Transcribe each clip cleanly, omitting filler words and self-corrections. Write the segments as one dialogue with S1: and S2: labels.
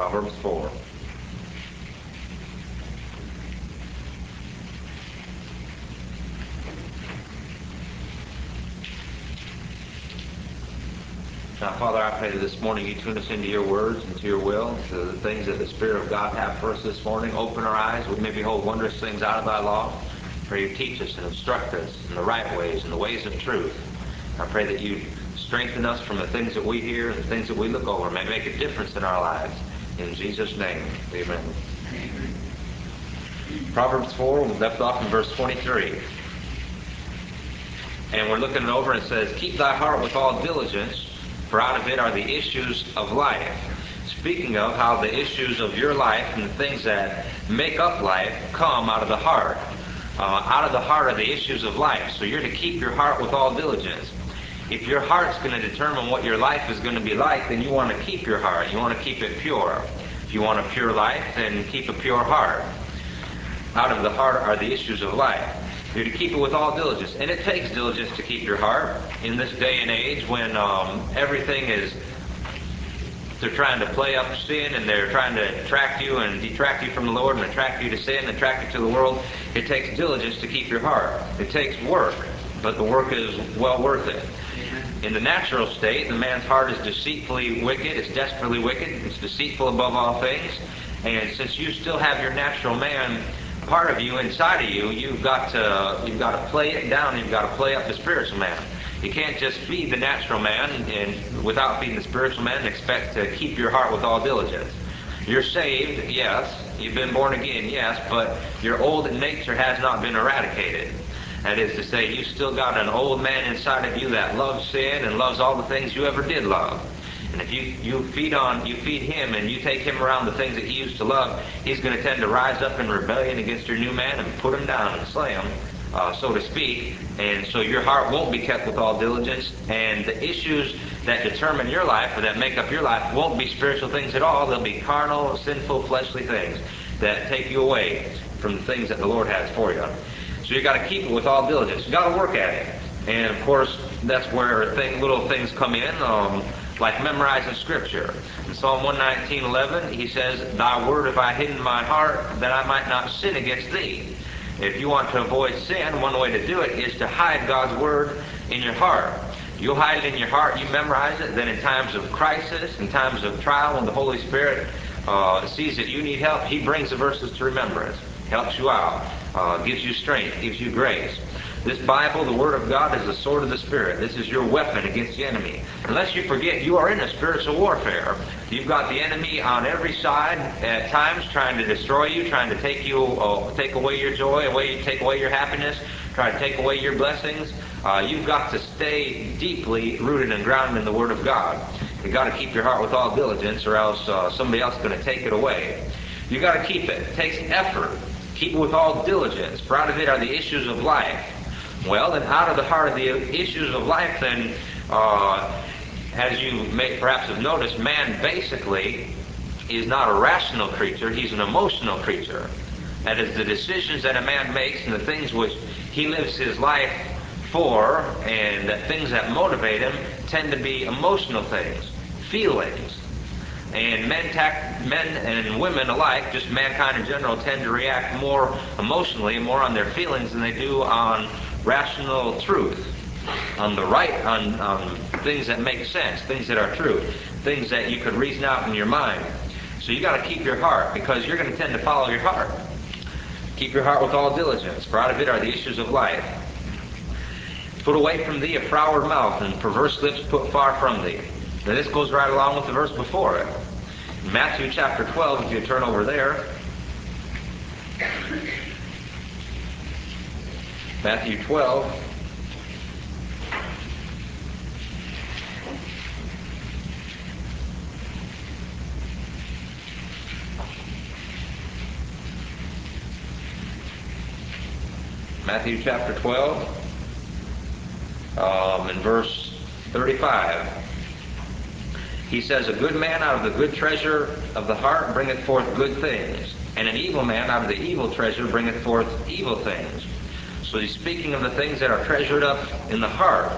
S1: Proverbs 4. Now, Father, I pray that this morning you tune us into your words and to your will, to the things that the Spirit of God have for us this morning. Open our eyes, we may behold wondrous things out of thy law. Pray you teach us and instruct us in the right ways, in the ways of truth. I pray that you strengthen us from the things that we hear and the things that we look over, may make a difference in our lives. In Jesus' name, amen. Proverbs 4, we left off in verse 23. And we're looking it over and it says, keep thy heart with all diligence, for out of it are the issues of life. Speaking of how the issues of your life and the things that make up life come out of the heart. Out of the heart are the issues of life. So you're to keep your heart with all diligence. If your heart's going to determine what your life is going to be like, then you want to keep your heart. You want to keep it pure. If you want a pure life, then keep a pure heart. Out of the heart are the issues of life. You're to keep it with all diligence. And it takes diligence to keep your heart in this day and age when everything is, they're trying to play up sin and they're trying to attract you and detract you from the Lord and attract you to sin and attract you to the world. It takes diligence to keep your heart. It takes work, but the work is well worth it. In the natural state, the man's heart is deceitfully wicked. It's desperately wicked. It's deceitful above all things. And since you still have your natural man part of you inside of you, you've got to play it down. You've got to play up the spiritual man. You can't just feed the natural man and without feeding the spiritual man and expect to keep your heart with all diligence. You're saved, yes. You've been born again, yes, but your old nature has not been eradicated. That is to say, you've still got an old man inside of you that loves sin and loves all the things you ever did love. And if you feed him and you take him around the things that he used to love, he's going to tend to rise up in rebellion against your new man and put him down and slay him, so to speak. And so your heart won't be kept with all diligence, and the issues that determine your life or that make up your life won't be spiritual things at all. They'll be carnal, sinful, fleshly things that take you away from the things that the Lord has for you. So you've got to keep it with all diligence. You've got to work at it. And of course, that's where little things come in, like memorizing Scripture. In Psalm 119:11, he says, thy word have I hid in my heart, that I might not sin against thee. If you want to avoid sin, one way to do it is to hide God's word in your heart. You'll hide it in your heart, you memorize it, then in times of crisis, in times of trial, when the Holy Spirit sees that you need help, he brings the verses to remembrance, helps you out, gives you strength, gives you grace. This Bible, the Word of God, is the sword of the Spirit. This is your weapon against the enemy. Unless you forget, you are in a spiritual warfare. You've got the enemy on every side at times trying to destroy you, trying to take away your joy, take away your happiness, try to take away your blessings. You've got to stay deeply rooted and grounded in the Word of God. You've got to keep your heart with all diligence, or else somebody else is going to take it away. You've got to keep it. It takes effort. Keep it with all diligence, for out of it are the issues of life. Well, then out of the heart of the issues of life, then, as you may perhaps have noticed, man basically is not a rational creature, he's an emotional creature. That is, the decisions that a man makes and the things which he lives his life for, and the things that motivate him, tend to be emotional things, feelings. And men and women alike, just mankind in general, tend to react more emotionally and more on their feelings than they do on rational truth, on things that make sense, things that are true, things that you could reason out in your mind. So you got to keep your heart, because you're going to tend to follow your heart. Keep your heart with all diligence, for out of it are the issues of life. Put away from thee a froward mouth, and perverse lips put far from thee. Now this goes right along with the verse before it. In Matthew chapter 12, if you turn over there. Matthew 12. Matthew chapter 12, in verse 35. He says, a good man out of the good treasure of the heart bringeth forth good things, and an evil man out of the evil treasure bringeth forth evil things. So he's speaking of the things that are treasured up in the heart.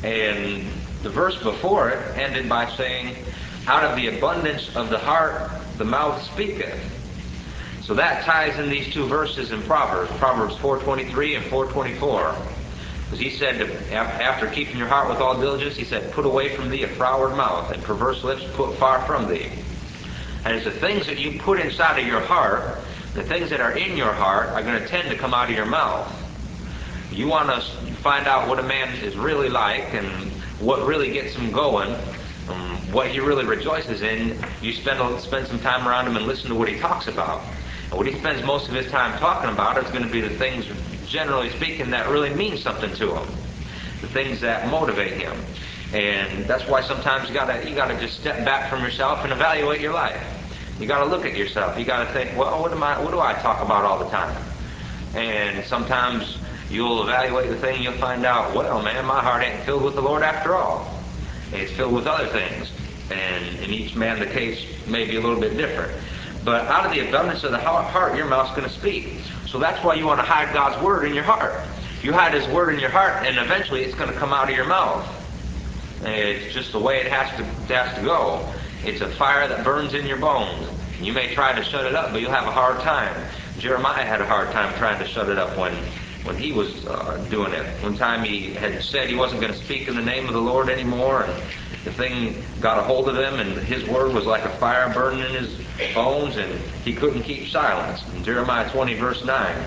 S1: And the verse before it ended by saying, out of the abundance of the heart the mouth speaketh. So that ties in these two verses in Proverbs 4:23 and 4:24. Because he said, after keeping your heart with all diligence, he said, put away from thee a froward mouth, and perverse lips put far from thee. And it's the things that you put inside of your heart, the things that are in your heart, are going to tend to come out of your mouth. You want to find out what a man is really like and what really gets him going, what he really rejoices in. You spend some time around him and listen to what he talks about. And what he spends most of his time talking about is going to be the things, generally speaking, that really mean something to him, the things that motivate him. And that's why sometimes you gotta just step back from yourself and evaluate your life. You gotta look at yourself. You gotta think, well, what do I talk about all the time? And sometimes you'll evaluate the thing and you'll find out, well, man, my heart ain't filled with the Lord after all. It's filled with other things. And in each man the case may be a little bit different. But out of the abundance of the heart, your mouth's going to speak. So that's why you want to hide God's Word in your heart. You hide His Word in your heart, and eventually it's going to come out of your mouth. It's just the way it has to go. It's a fire that burns in your bones. You may try to shut it up, but you'll have a hard time. Jeremiah had a hard time trying to shut it up when he was doing it. One time he had said he wasn't going to speak in the name of the Lord anymore, and the thing got a hold of him, and his word was like a fire burning in his bones, and he couldn't keep silence. In Jeremiah 20, verse 9.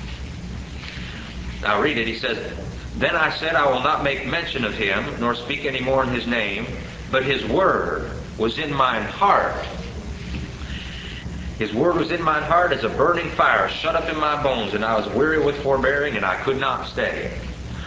S1: I'll read it. He says, Then I said, I will not make mention of him, nor speak any more in his name, but his word was in mine heart. His word was in mine heart as a burning fire shut up in my bones, and I was weary with forbearing, and I could not stay.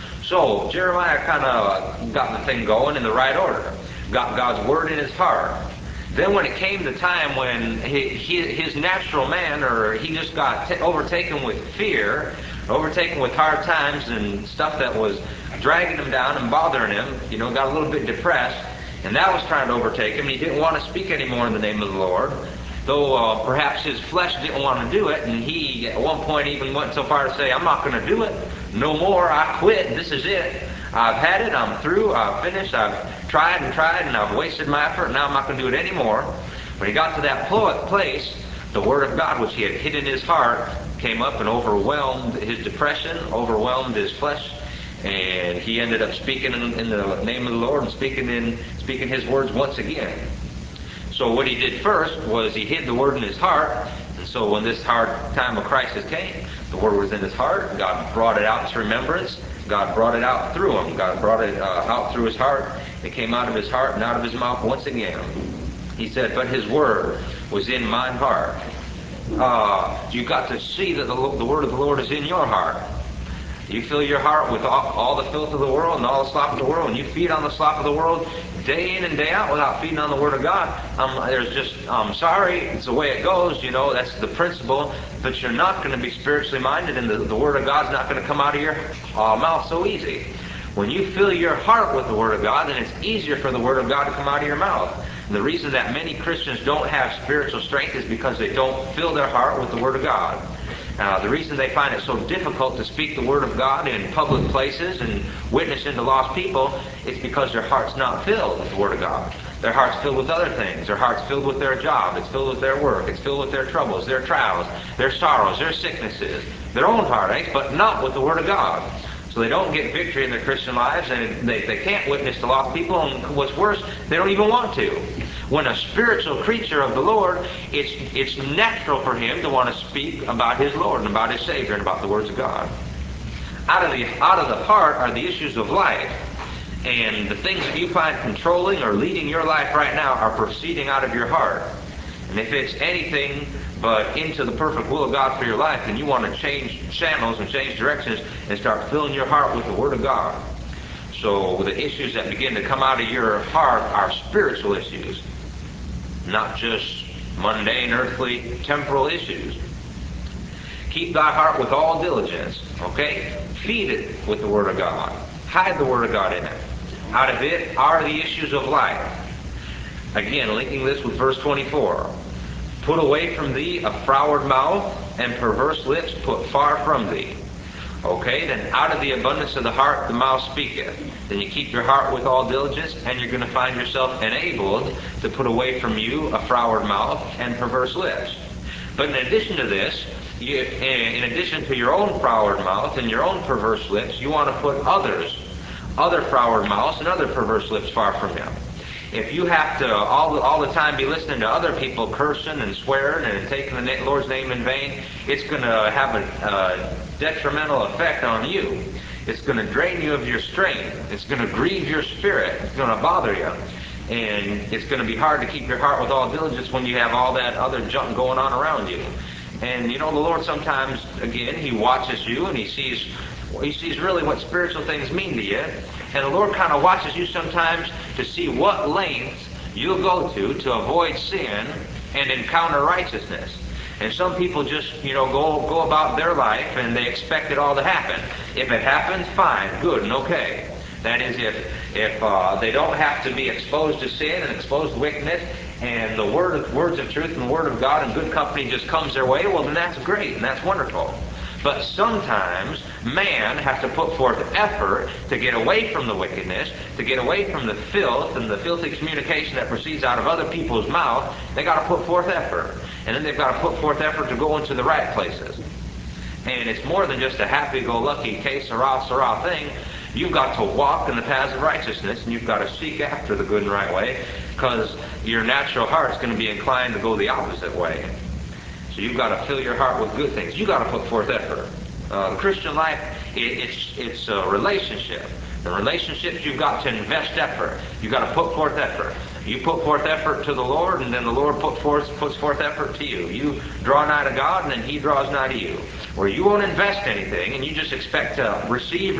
S1: So Jeremiah kind of got the thing going in the right order, got God's word in his heart. Then when it came the time when his natural man, or he just got overtaken with fear, overtaken with hard times and stuff that was dragging him down and bothering him, got a little bit depressed, and that was trying to overtake him. He didn't want to speak anymore in the name of the Lord, though perhaps his flesh didn't want to do it, and he at one point even went so far to say, I'm not going to do it no more, I quit, this is it. I've had it, I'm through, I've finished, I've tried, and I've wasted my effort, and now I'm not going to do it anymore. When he got to that place, the Word of God, which he had hid in his heart, came up and overwhelmed his depression, overwhelmed his flesh, and he ended up speaking in the name of the Lord and speaking his words once again. So what he did first was he hid the Word in his heart, and so when this hard time of crisis came, the Word was in his heart. God brought it out to remembrance. God brought it out through him. God brought it out through his heart. It came out of his heart and out of his mouth once again. He said, but his Word was in mine heart. You've got to see that the Word of the Lord is in your heart. You fill your heart with all the filth of the world and all the slop of the world, and you feed on the slop of the world day in and day out without feeding on the Word of God. I'm sorry, it's the way it goes, that's the principle, but you're not going to be spiritually minded, and the Word of God's not going to come out of your mouth so easy. When you fill your heart with the Word of God, then it's easier for the Word of God to come out of your mouth. And the reason that many Christians don't have spiritual strength is because they don't fill their heart with the Word of God. The reason they find it so difficult to speak the Word of God in public places and witness into lost people is because their heart's not filled with the Word of God. Their heart's filled with other things. Their heart's filled with their job. It's filled with their work. It's filled with their troubles, their trials, their sorrows, their sicknesses, their own heartaches, but not with the Word of God. So they don't get victory in their Christian lives, and they can't witness to lost people, and what's worse, they don't even want to. When a spiritual creature of the Lord, it's natural for him to want to speak about his Lord and about his Savior and about the words of God. Out of the heart are the issues of life, and the things that you find controlling or leading your life right now are proceeding out of your heart. And if it's anything but into the perfect will of God for your life, then you want to change channels and change directions and start filling your heart with the Word of God. So the issues that begin to come out of your heart are spiritual issues, not just mundane, earthly, temporal issues. Keep thy heart with all diligence, okay? Feed it with the Word of God. Hide the Word of God in it. Out of it are the issues of life. Again, linking this with verse 24. Put away from thee a froward mouth, and perverse lips put far from thee. Okay, then out of the abundance of the heart the mouth speaketh. Then you keep your heart with all diligence, and you're going to find yourself enabled to put away from you a froward mouth and perverse lips. But in addition to this, in addition to your own froward mouth and your own perverse lips, you want to put other froward mouths and other perverse lips far from you. If you have to all the time be listening to other people cursing and swearing and taking the Lord's name in vain, it's going to have a detrimental effect on you. It's going to drain you of your strength. It's going to grieve your spirit. It's going to bother you. And it's going to be hard to keep your heart with all diligence when you have all that other junk going on around you. And you know, the Lord sometimes, again, He watches you and He sees really what spiritual things mean to you. And the Lord kind of watches you sometimes to see what lengths you'll go to avoid sin and encounter righteousness. And some people just, go about their life and they expect it all to happen. If it happens, fine, good, and okay. That is, if they don't have to be exposed to sin and exposed to wickedness, and the words of truth and the Word of God and good company just comes their way, well, then that's great and that's wonderful. But sometimes man has to put forth effort to get away from the wickedness, to get away from the filth and the filthy communication that proceeds out of other people's mouth. They got to put forth effort. And then they've got to put forth effort to go into the right places. And it's more than just a happy-go-lucky, que-sera thing. You've got to walk in the paths of righteousness, and you've got to seek after the good and right way, because your natural heart's going to be inclined to go the opposite way. So you've got to fill your heart with good things. You've got to put forth effort. The Christian life, it's a relationship. In relationships, you've got to invest effort. You've got to put forth effort. You put forth effort to the Lord, and then the Lord puts forth effort to you. You draw nigh to God, and then He draws nigh to you. Where you won't invest anything, and you just expect to receive.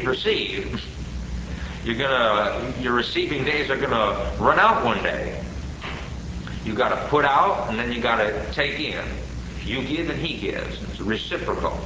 S1: Your receiving days are gonna run out one day. You got to put out, and then you got to take in. You give, and He gives. It's reciprocal.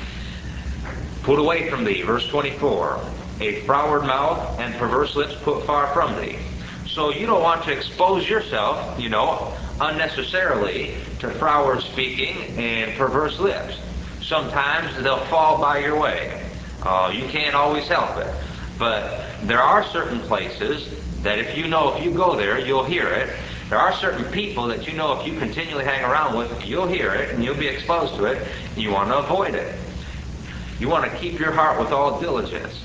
S1: Put away from thee, verse 24, a froward mouth and perverse lips put far from thee. So you don't want to expose yourself, unnecessarily to froward speaking and perverse lips. Sometimes they'll fall by your way. You can't always help it. But there are certain places that if you go there, you'll hear it. There are certain people that if you continually hang around with, you'll hear it and you'll be exposed to it. And you want to avoid it. You want to keep your heart with all diligence.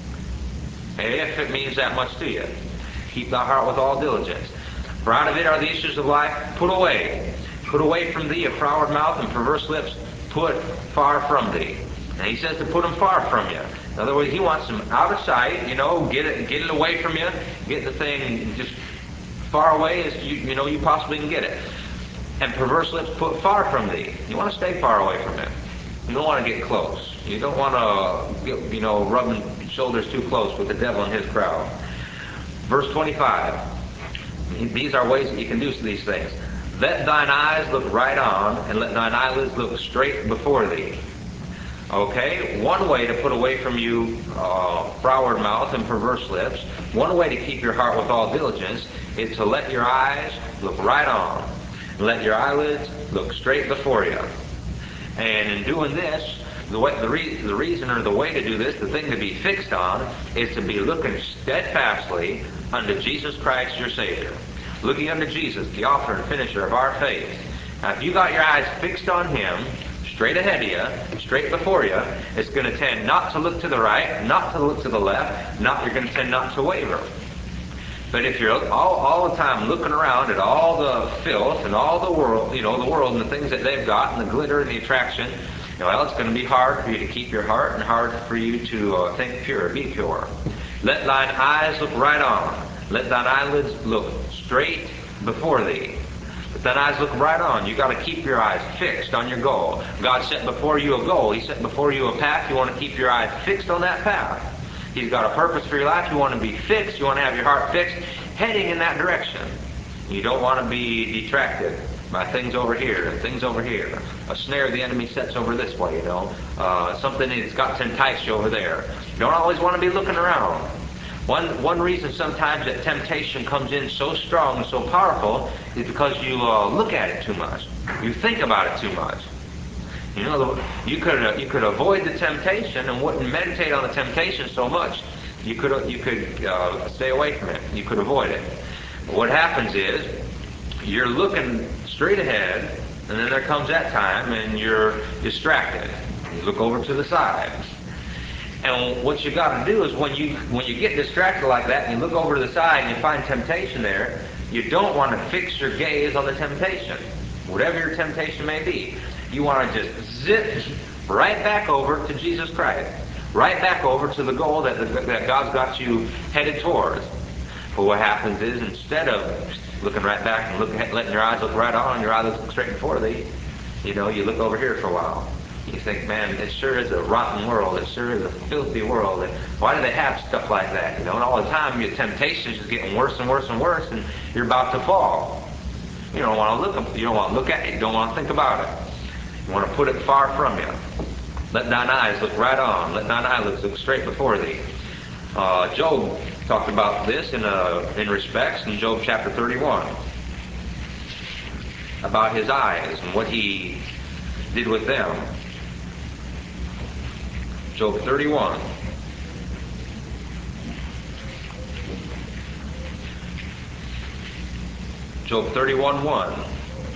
S1: If it means that much to you. Keep thy heart with all diligence. For out of it are the issues of life. Put away from thee a froward mouth and perverse lips. Put far from thee. And He says to put them far from you. In other words, He wants them out of sight. Get it away from you. Get the thing just far away as you possibly can get it. And perverse lips put far from thee. You want to stay far away from it. You don't want to get close. You don't want to get, rubbing shoulders too close with the devil and his crowd. Verse 25. These are ways that you can do these things. Let thine eyes look right on, and let thine eyelids look straight before thee. Okay? One way to put away from you froward mouth and perverse lips, one way to keep your heart with all diligence, is to let your eyes look right on. And let your eyelids look straight before you. And in doing this, the reason or the way to do this, the thing to be fixed on, is to be looking steadfastly unto Jesus Christ your Savior. Looking unto Jesus, the author and finisher of our faith. Now, if you got your eyes fixed on Him, straight ahead of you, straight before you, it's going to tend not to look to the right, not to look to the left, you're going to tend not to waver. But if you're all the time looking around at all the filth and all the world, the world and the things that they've got and the glitter and the attraction, it's going to be hard for you to keep your heart and hard for you to think pure, be pure. Let thine eyes look right on. Let thine eyelids look straight before thee. Let thine eyes look right on. You got to keep your eyes fixed on your goal. God set before you a goal. He set before you a path. You want to keep your eyes fixed on that path. He's got a purpose for your life. You want to be fixed. You want to have your heart fixed, heading in that direction. You don't want to be detracted by things over here and things over here. A snare the enemy sets over this way, something that's got to entice you over there. You don't always want to be looking around. One reason sometimes that temptation comes in so strong and so powerful is because you look at it too much. You think about it too much. You know, you could avoid the temptation and wouldn't meditate on the temptation so much. You could stay away from it. You could avoid it. What happens is you're looking straight ahead, and then there comes that time, and you're distracted. You look over to the side. And what you got to do is when you get distracted like that, and you look over to the side and you find temptation there, you don't want to fix your gaze on the temptation, whatever your temptation may be. You want to just zip right back over to Jesus Christ, right back over to the goal that God's got you headed towards. But what happens is, instead of looking right back and letting your eyes look right on, your eyes look straight before thee, you look over here for a while. You think, man, it sure is a rotten world. It sure is a filthy world. And why do they have stuff like that? And all the time, your temptation is just getting worse and worse and worse, and you're about to fall. You don't want to look. You don't want to look at it. You don't want to think about it. You want to put it far from you. Let thine eyes look right on. Let thine eyes look straight before thee. Job talked about this in respects in Job chapter 31, about his eyes and what he did with them. Job 31. Job 31:1.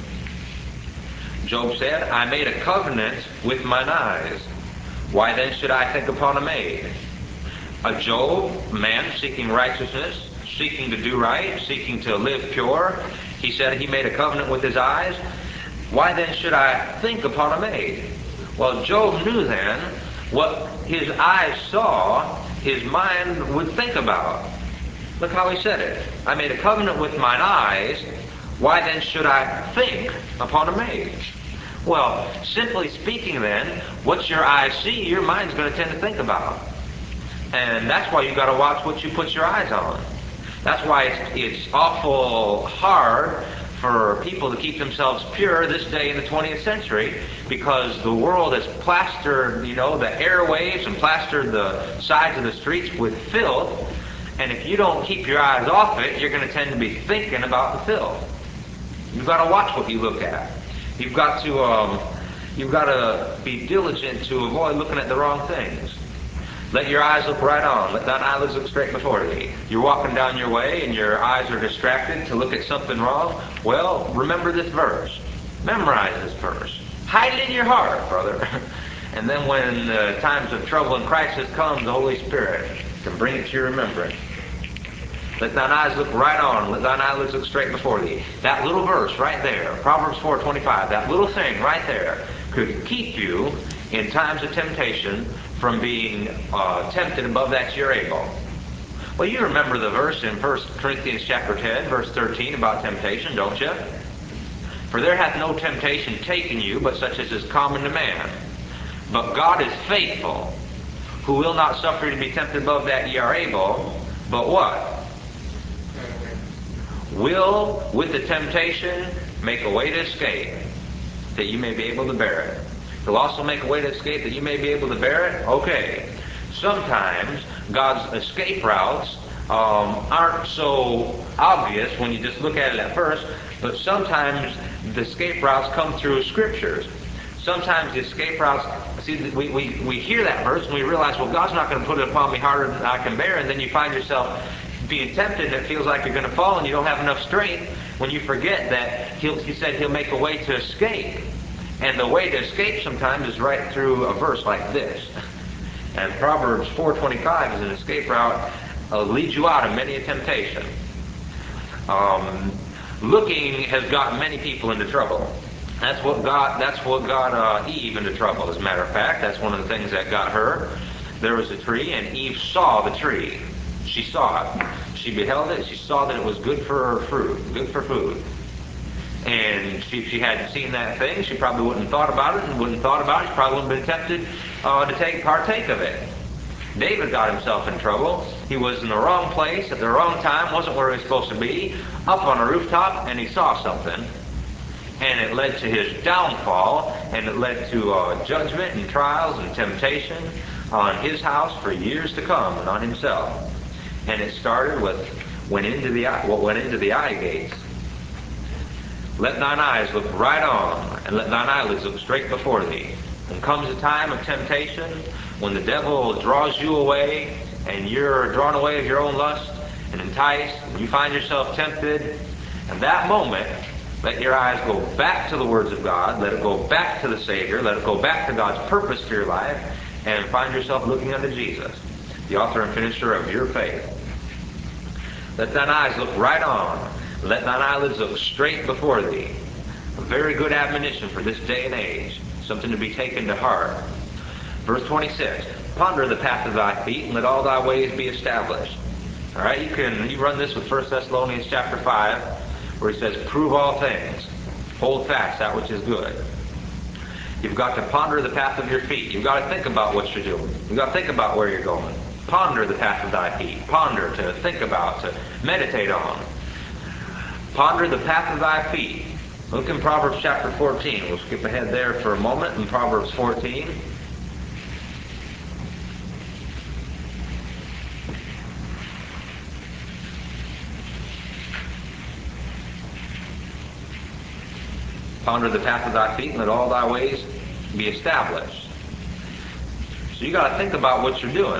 S1: Job said, I made a covenant with mine eyes. Why then should I think upon a maid? A Job, man seeking righteousness, seeking to do right, seeking to live pure. He said he made a covenant with his eyes. Why then should I think upon a maid? Well, Job knew then what his eyes saw, his mind would think about. Look how he said it. I made a covenant with mine eyes. Why then should I think upon a maid? Well, simply speaking then, what your eyes see, your mind's going to tend to think about. And that's why you got to watch what you put your eyes on. That's why it's awful hard for people to keep themselves pure this day in the 20th century, because the world has plastered, the airwaves and plastered the sides of the streets with filth. And if you don't keep your eyes off it, you're going to tend to be thinking about the filth. You've got to watch what you look at. You've got to be diligent to avoid looking at the wrong things. Let your eyes look right on. Let thine eyelids look straight before thee. You're walking down your way and your eyes are distracted to look at something wrong. Well, remember this verse. Memorize this verse. Hide it in your heart, brother. And then when times of trouble and crisis come, the Holy Spirit can bring it to your remembrance. Let thine eyes look right on. Let thine eyelids look straight before thee. That little verse right there, Proverbs 4:25, that little thing right there could keep you in times of temptation from being tempted above that you're able. Well, you remember the verse in 1 Corinthians chapter 10, verse 13 about temptation, don't you? For there hath no temptation taken you, but such as is common to man. But God is faithful, who will not suffer you to be tempted above that ye are able, but what? Will, with the temptation, make a way to escape, that you may be able to bear it. He'll also make a way to escape that you may be able to bear it. Okay. Sometimes God's escape routes aren't so obvious when you just look at it at first, but sometimes the escape routes come through scriptures. Sometimes the escape routes, we hear that verse and we realize, well, God's not going to put it upon me harder than I can bear, and then you find yourself being tempted and it feels like you're going to fall and you don't have enough strength, when you forget that he said he'll make a way to escape. And the way to escape sometimes is right through a verse like this. And Proverbs 4:25 is an escape route, leads you out of many a temptation. Looking has gotten many people into trouble. That's what got Eve into trouble, as a matter of fact. That's one of the things that got her. There was a tree, and Eve saw the tree. She saw it. She beheld it. She saw that it was good for her fruit, good for food. And if she hadn't seen that thing, she probably wouldn't have thought about it, and wouldn't have thought about it. She probably wouldn't have been tempted to partake of it. David got himself in trouble. He was in the wrong place at the wrong time, wasn't where he was supposed to be, up on a rooftop, and he saw something. And it led to his downfall, and it led to judgment and trials and temptation on his house for years to come, and on himself. And it started with what went into the eye gates. Let thine eyes look right on, and let thine eyelids look straight before thee. When comes a time of temptation, when the devil draws you away and you're drawn away of your own lust and enticed, and you find yourself tempted, in that moment, let your eyes go back to the words of God, let it go back to the Savior, let it go back to God's purpose for your life, and find yourself looking unto Jesus, the author and finisher of your faith. Let thine eyes look right on. Let thine eyelids look straight before thee. A very good admonition for this day and age, something to be taken to heart. Verse 26, ponder the path of thy feet, and let all thy ways be established. All right, you run this with 1 Thessalonians chapter 5, where he says, prove all things, hold fast that which is good. You've got to ponder the path of your feet. You've got to think about what you're doing. You've got to think about where you're going. Ponder the path of thy feet. Ponder, to think about, to meditate on. Ponder the path of thy feet. Look in Proverbs chapter 14. We'll skip ahead there for a moment in Proverbs 14. Ponder the path of thy feet, and let all thy ways be established. So you got to think about what you're doing.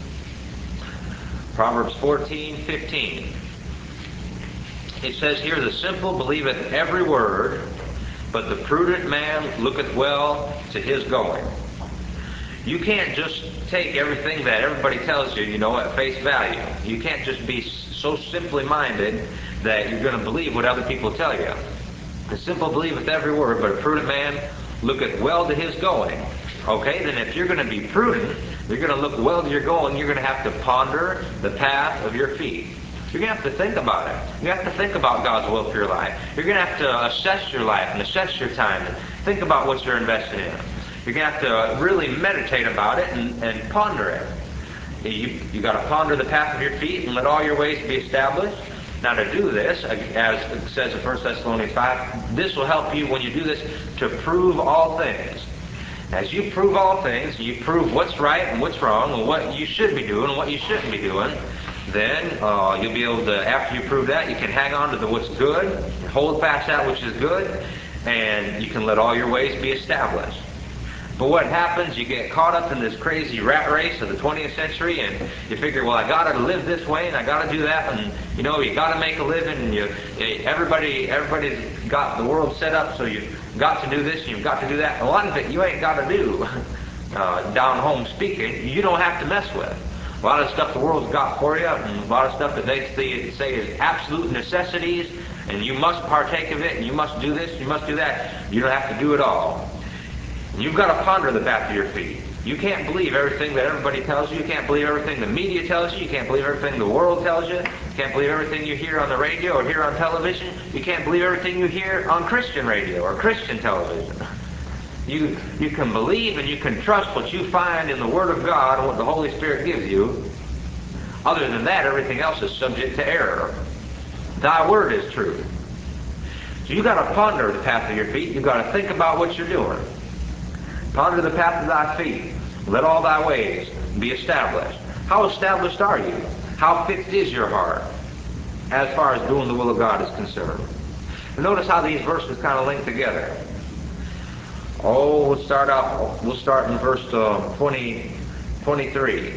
S1: Proverbs 14:15. It says here, the simple believeth every word, but the prudent man looketh well to his going. You can't just take everything that everybody tells you, at face value. You can't just be so simply minded that you're going to believe what other people tell you. The simple believeth every word, but a prudent man looketh well to his going. Okay, then if you're going to be prudent, you're going to look well to your going, you're going to have to ponder the path of your feet. You're going to have to think about it. You have to think about God's will for your life. You're going to have to assess your life and assess your time and think about what you're investing in. You're going to have to really meditate about it and ponder it. You got to ponder the path of your feet and let all your ways be established. Now to do this, as it says in 1 Thessalonians 5, this will help you when you do this to prove all things. As you prove all things, you prove what's right and what's wrong and what you should be doing and what you shouldn't be doing, then you'll be able to, after you prove that, you can hang on to what's good, hold fast that which is good, and you can let all your ways be established. But what happens, you get caught up in this crazy rat race of the 20th century, and you figure, well, I got to live this way, and I got to do that, and you got to make a living, and everybody's got the world set up, so you've got to do this, and you've got to do that. And a lot of it you ain't got to do, down home speaking, you don't have to mess with. A lot of stuff the world's got for you, and a lot of stuff that they say is absolute necessities, and you must partake of it, and you must do this, and you must do that. You don't have to do it all. You've got to ponder the path of your feet. You can't believe everything that everybody tells you. You can't believe everything the media tells you. You can't believe everything the world tells you. You can't believe everything you hear on the radio or hear on television. You can't believe everything you hear on Christian radio or Christian television. You can believe and you can trust what you find in the Word of God and what the Holy Spirit gives you. Other than that, everything else is subject to error. Thy Word is true. So you've got to ponder the path of your feet. You've got to think about what you're doing. Ponder the path of thy feet. Let all thy ways be established. How established are you? How fixed is your heart as far as doing the will of God is concerned? And notice how these verses kind of link together. We'll start in verse 23.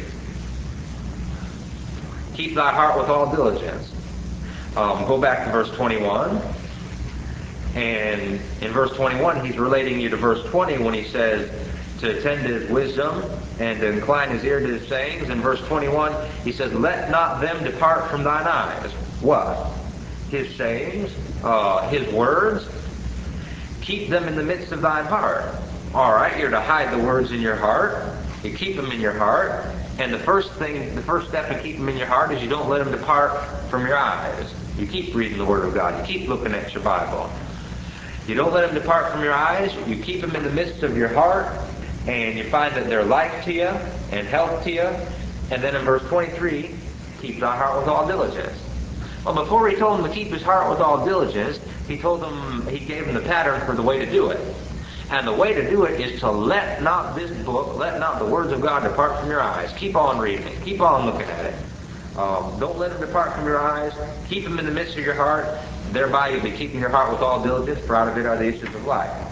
S1: Keep thy heart with all diligence. Go back to verse 21. And in verse 21, he's relating you to verse 20 when he says to attend to his wisdom and to incline his ear to his sayings. In verse 21, he says, let not them depart from thine eyes. What? His sayings, his words. Keep them in the midst of thine heart. All right, you're to hide the words in your heart. You keep them in your heart. And the first step to keep them in your heart is you don't let them depart from your eyes. You keep reading the Word of God. You keep looking at your Bible. You don't let them depart from your eyes. You keep them in the midst of your heart, and you find that they're life to you and health to you. And then in verse 23, keep thy heart with all diligence. Well, before he told him to keep his heart with all diligence, he gave him the pattern for the way to do it. And the way to do it is to let not this book, let not the words of God depart from your eyes. Keep on reading it. Keep on looking at it. Don't let them depart from your eyes. Keep them in the midst of your heart. Thereby you'll be keeping your heart with all diligence, for out of it are the issues of life.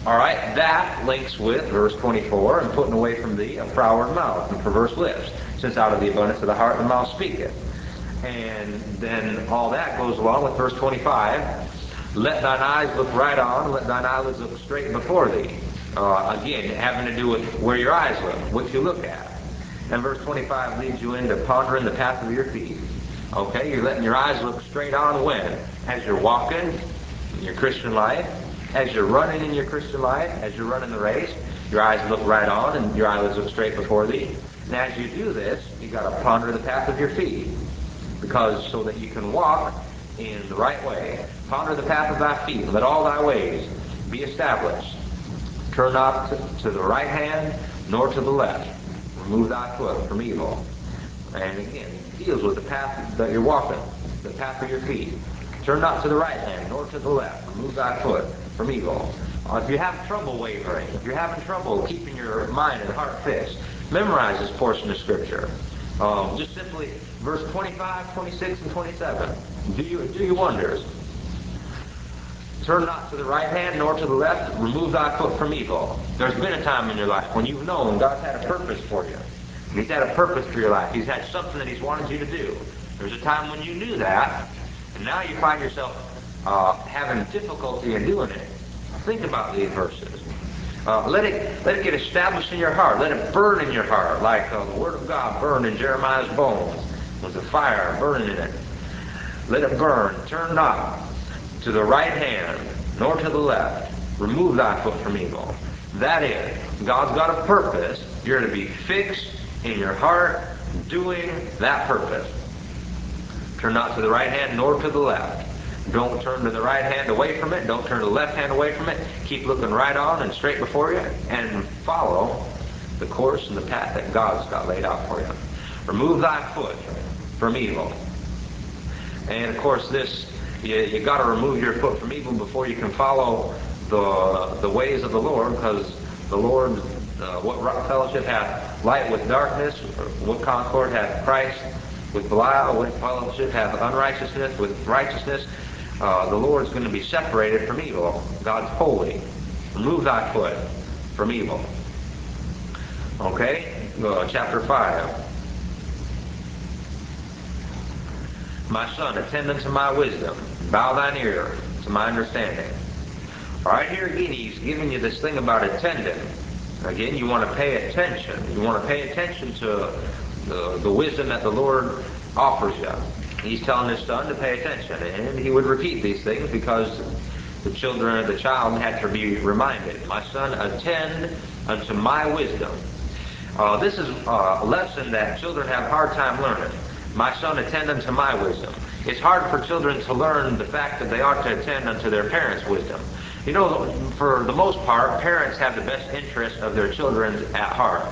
S1: All right, that links with verse 24, and putting away from thee a froward mouth and perverse lips, since out of the abundance of the heart the mouth speaketh. And then all that goes along with verse 25. Let thine eyes look right on, let thine eyelids look straight before thee. Again, having to do with where your eyes look, what you look at. And verse 25 leads you into pondering the path of your feet. Okay, you're letting your eyes look straight on when? As you're walking in your Christian life, as you're running in your Christian life, as you're running the race, your eyes look right on and your eyelids look straight before thee. And as you do this, you got to ponder the path of your feet, because so that you can walk in the right way. Ponder the path of thy feet. Let all thy ways be established. Turn not to the right hand, nor to the left. Remove thy foot from evil. And again, it deals with the path that you're walking, the path of your feet. Turn not to the right hand, nor to the left. Remove thy foot from evil. If you have trouble wavering, if you're having trouble keeping your mind and heart fixed, memorize this portion of Scripture. Just simply verse 25, 26, and 27. Do you wonders. Turn not to the right hand nor to the left. Remove thy foot from evil. There's been a time in your life when you've known God's had a purpose for you. He's had a purpose for your life. He's had something that He's wanted you to do. There's a time when you knew that, and now you find yourself having difficulty in doing it. Think about these verses. Let it get established in your heart. Let it burn in your heart like the Word of God burned in Jeremiah's bones. There's a fire burning in it. Let it burn. Turn not to the right hand, nor to the left. Remove thy foot from evil. That is, God's got a purpose. You're to be fixed in your heart doing that purpose. Turn not to the right hand, nor to the left. Don't turn to the right hand away from it. Don't turn to the left hand away from it. Keep looking right on and straight before you, and follow the course and the path that God's got laid out for you. Remove thy foot from evil. And of course, this you got to remove your foot from evil before you can follow the ways of the Lord, because the Lord, what fellowship hath light with darkness? What concord hath Christ with Belial? What fellowship hath unrighteousness with righteousness? The Lord's going to be separated from evil. God's holy. Remove thy foot from evil. Okay? Chapter 5. My son, attend unto my wisdom. Bow thine ear to my understanding. All right, here again, he's giving you this thing about attending. Again, you want to pay attention. You want to pay attention to the wisdom that the Lord offers you. He's telling his son to pay attention, and he would repeat these things because the child had to be reminded. My son, attend unto my wisdom. This is a lesson that children have a hard time learning. My son, attend unto my wisdom. It's hard for children to learn the fact that they ought to attend unto their parents' wisdom. You know, for the most part, parents have the best interest of their children at heart.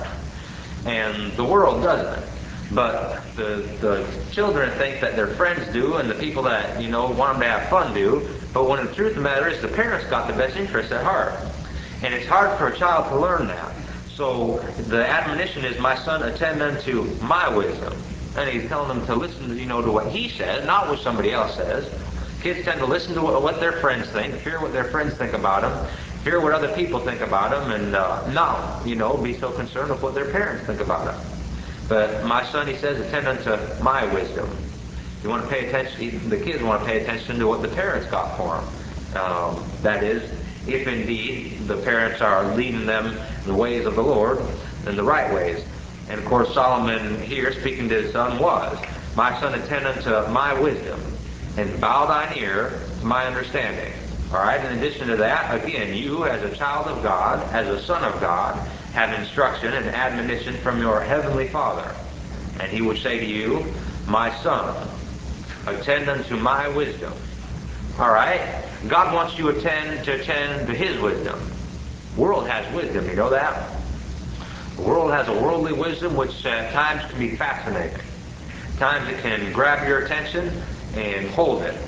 S1: And the world doesn't. But the children think that their friends do, and the people that, want them to have fun do. But when the truth of the matter is, the parents got the best interest at heart. And it's hard for a child to learn that. So the admonition is, my son, attend unto my wisdom. And he's telling them to listen, to what he says, not what somebody else says. Kids tend to listen to what their friends think, fear what their friends think about them, fear what other people think about them, and not, be so concerned with what their parents think about them. But my son, he says, attend unto my wisdom. You want to pay attention. The kids want to pay attention to what the parents got for them. That is, if indeed the parents are leading them in the ways of the Lord, in the right ways. And of course, Solomon here, speaking to his son, was, my son, attend unto my wisdom, and bow thine ear to my understanding. All right, in addition to that, again, you as a child of God, as a son of God, have instruction and admonition from your heavenly Father. And he would say to you, my son, attend unto my wisdom. All right? God wants you to attend to his wisdom. The world has wisdom, you know that? The world has a worldly wisdom which at times can be fascinating. At times it can grab your attention and hold it.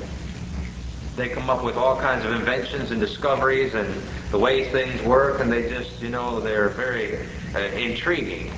S1: They come up with all kinds of inventions and discoveries and the ways things work, and they just, they're very intriguing.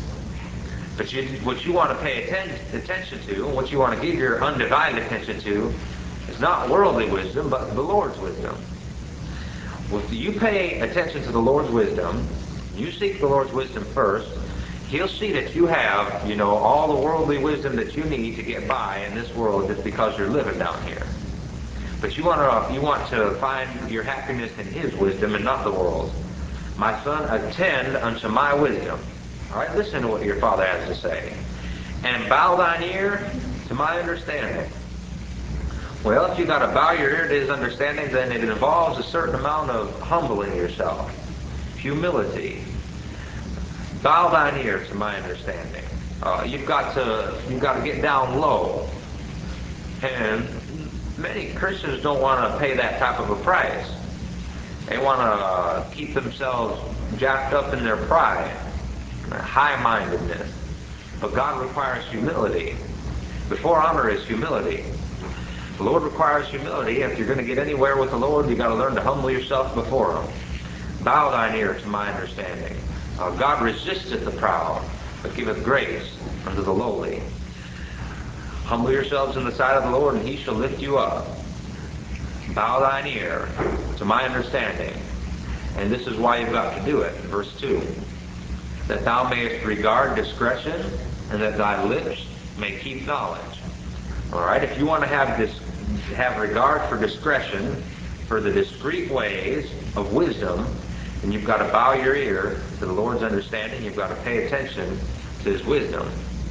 S1: But what you want to pay attention to, and what you want to give your undivided attention to, is not worldly wisdom, but the Lord's wisdom. If you pay attention to the Lord's wisdom, you seek the Lord's wisdom first, He'll see that you have, all the worldly wisdom that you need to get by in this world just because you're living down here. But you want to find your happiness in His wisdom and not the world's. My son, attend unto my wisdom. All right, listen to what your Father has to say. And bow thine ear to my understanding. Well, if you got to bow your ear to His understanding, then it involves a certain amount of humbling yourself, humility. Bow thine ear to my understanding. You've got to get down low, and many Christians don't want to pay that type of a price. They want to keep themselves jacked up in their pride, high-mindedness. But God requires humility. Before honor is humility. The Lord requires humility. If you're going to get anywhere with the Lord, you've got to learn to humble yourself before Him. Bow thine ear to my understanding. God resisteth the proud, but giveth grace unto the lowly. Humble yourselves in the sight of the Lord, and He shall lift you up. Bow thine ear to my understanding. And this is why you've got to do it. Verse 2. That thou mayest regard discretion, and that thy lips may keep knowledge. All right, if you want to have regard for discretion, for the discreet ways of wisdom, then you've got to bow your ear to the Lord's understanding. You've got to pay attention to His wisdom.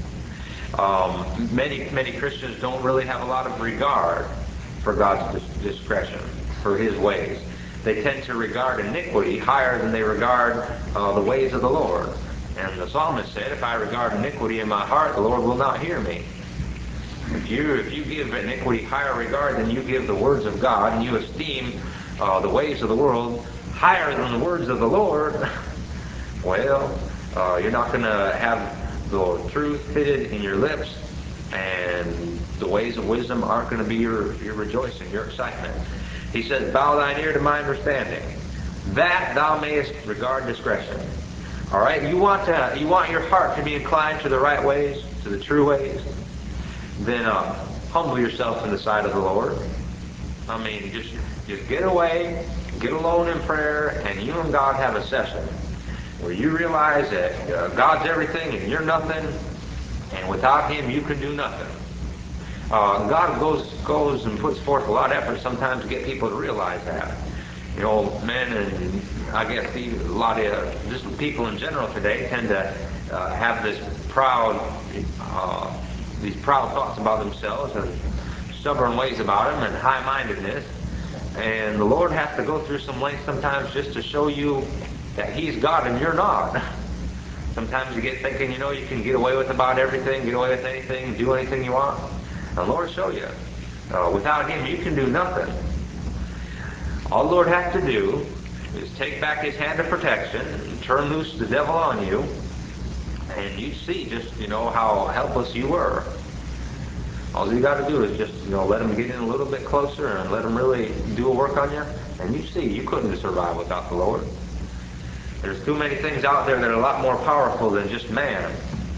S1: Many Christians don't really have a lot of regard for God's discretion, for His ways. They tend to regard iniquity higher than they regard the ways of the Lord. And the psalmist said, if I regard iniquity in my heart, the Lord will not hear me. If you give iniquity higher regard than you give the words of God, and you esteem the ways of the world higher than the words of the Lord, well, you're not going to have the truth fitted in your lips, and the ways of wisdom aren't going to be your rejoicing, your excitement. He says, bow thine ear to my understanding, that thou mayest regard discretion. All right, you want your heart to be inclined to the right ways, to the true ways. Then humble yourself in the sight of the Lord. I mean, just get away, get alone in prayer, and you and God have a session where you realize that God's everything and you're nothing, and without Him you can do nothing. God goes and puts forth a lot of effort sometimes to get people to realize that. Men and I guess a lot of just people in general today tend to have these proud thoughts about themselves and stubborn ways about them and high-mindedness. And the Lord has to go through some lengths sometimes just to show you that He's God and you're not. Sometimes you get thinking, you can get away with about everything, get away with anything, do anything you want. And the Lord will show you. Without Him, you can do nothing. All the Lord has to do is take back His hand of protection and turn loose the devil on you, and you see just, how helpless you were. All you got to do is just, let Him get in a little bit closer and let Him really do a work on you, and you see you couldn't survive without the Lord. There's too many things out there that are a lot more powerful than just man.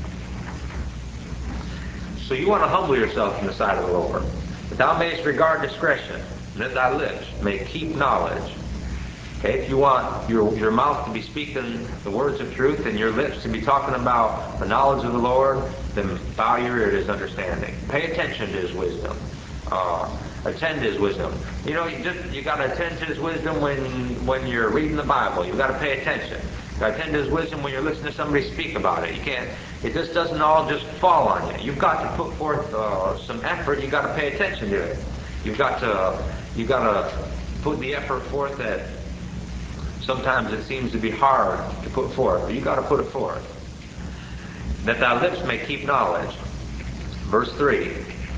S1: So you want to humble yourself in the sight of the Lord, that thou mayest regard discretion, and that thy lips may keep knowledge. Okay, if you want your mouth to be speaking the words of truth and your lips to be talking about the knowledge of the Lord, then bow your ear to His understanding. Pay attention to His wisdom. Attend to His wisdom. You got to attend to His wisdom when you're reading the Bible. You've got to pay attention. You've got to attend to His wisdom when you're listening to somebody speak about it. It just doesn't all just fall on you. You've got to put forth some effort. You've got to pay attention to it. You've got to put the effort forth that sometimes it seems to be hard to put forth, but you've got to put it forth. That thy lips may keep knowledge. Verse 3.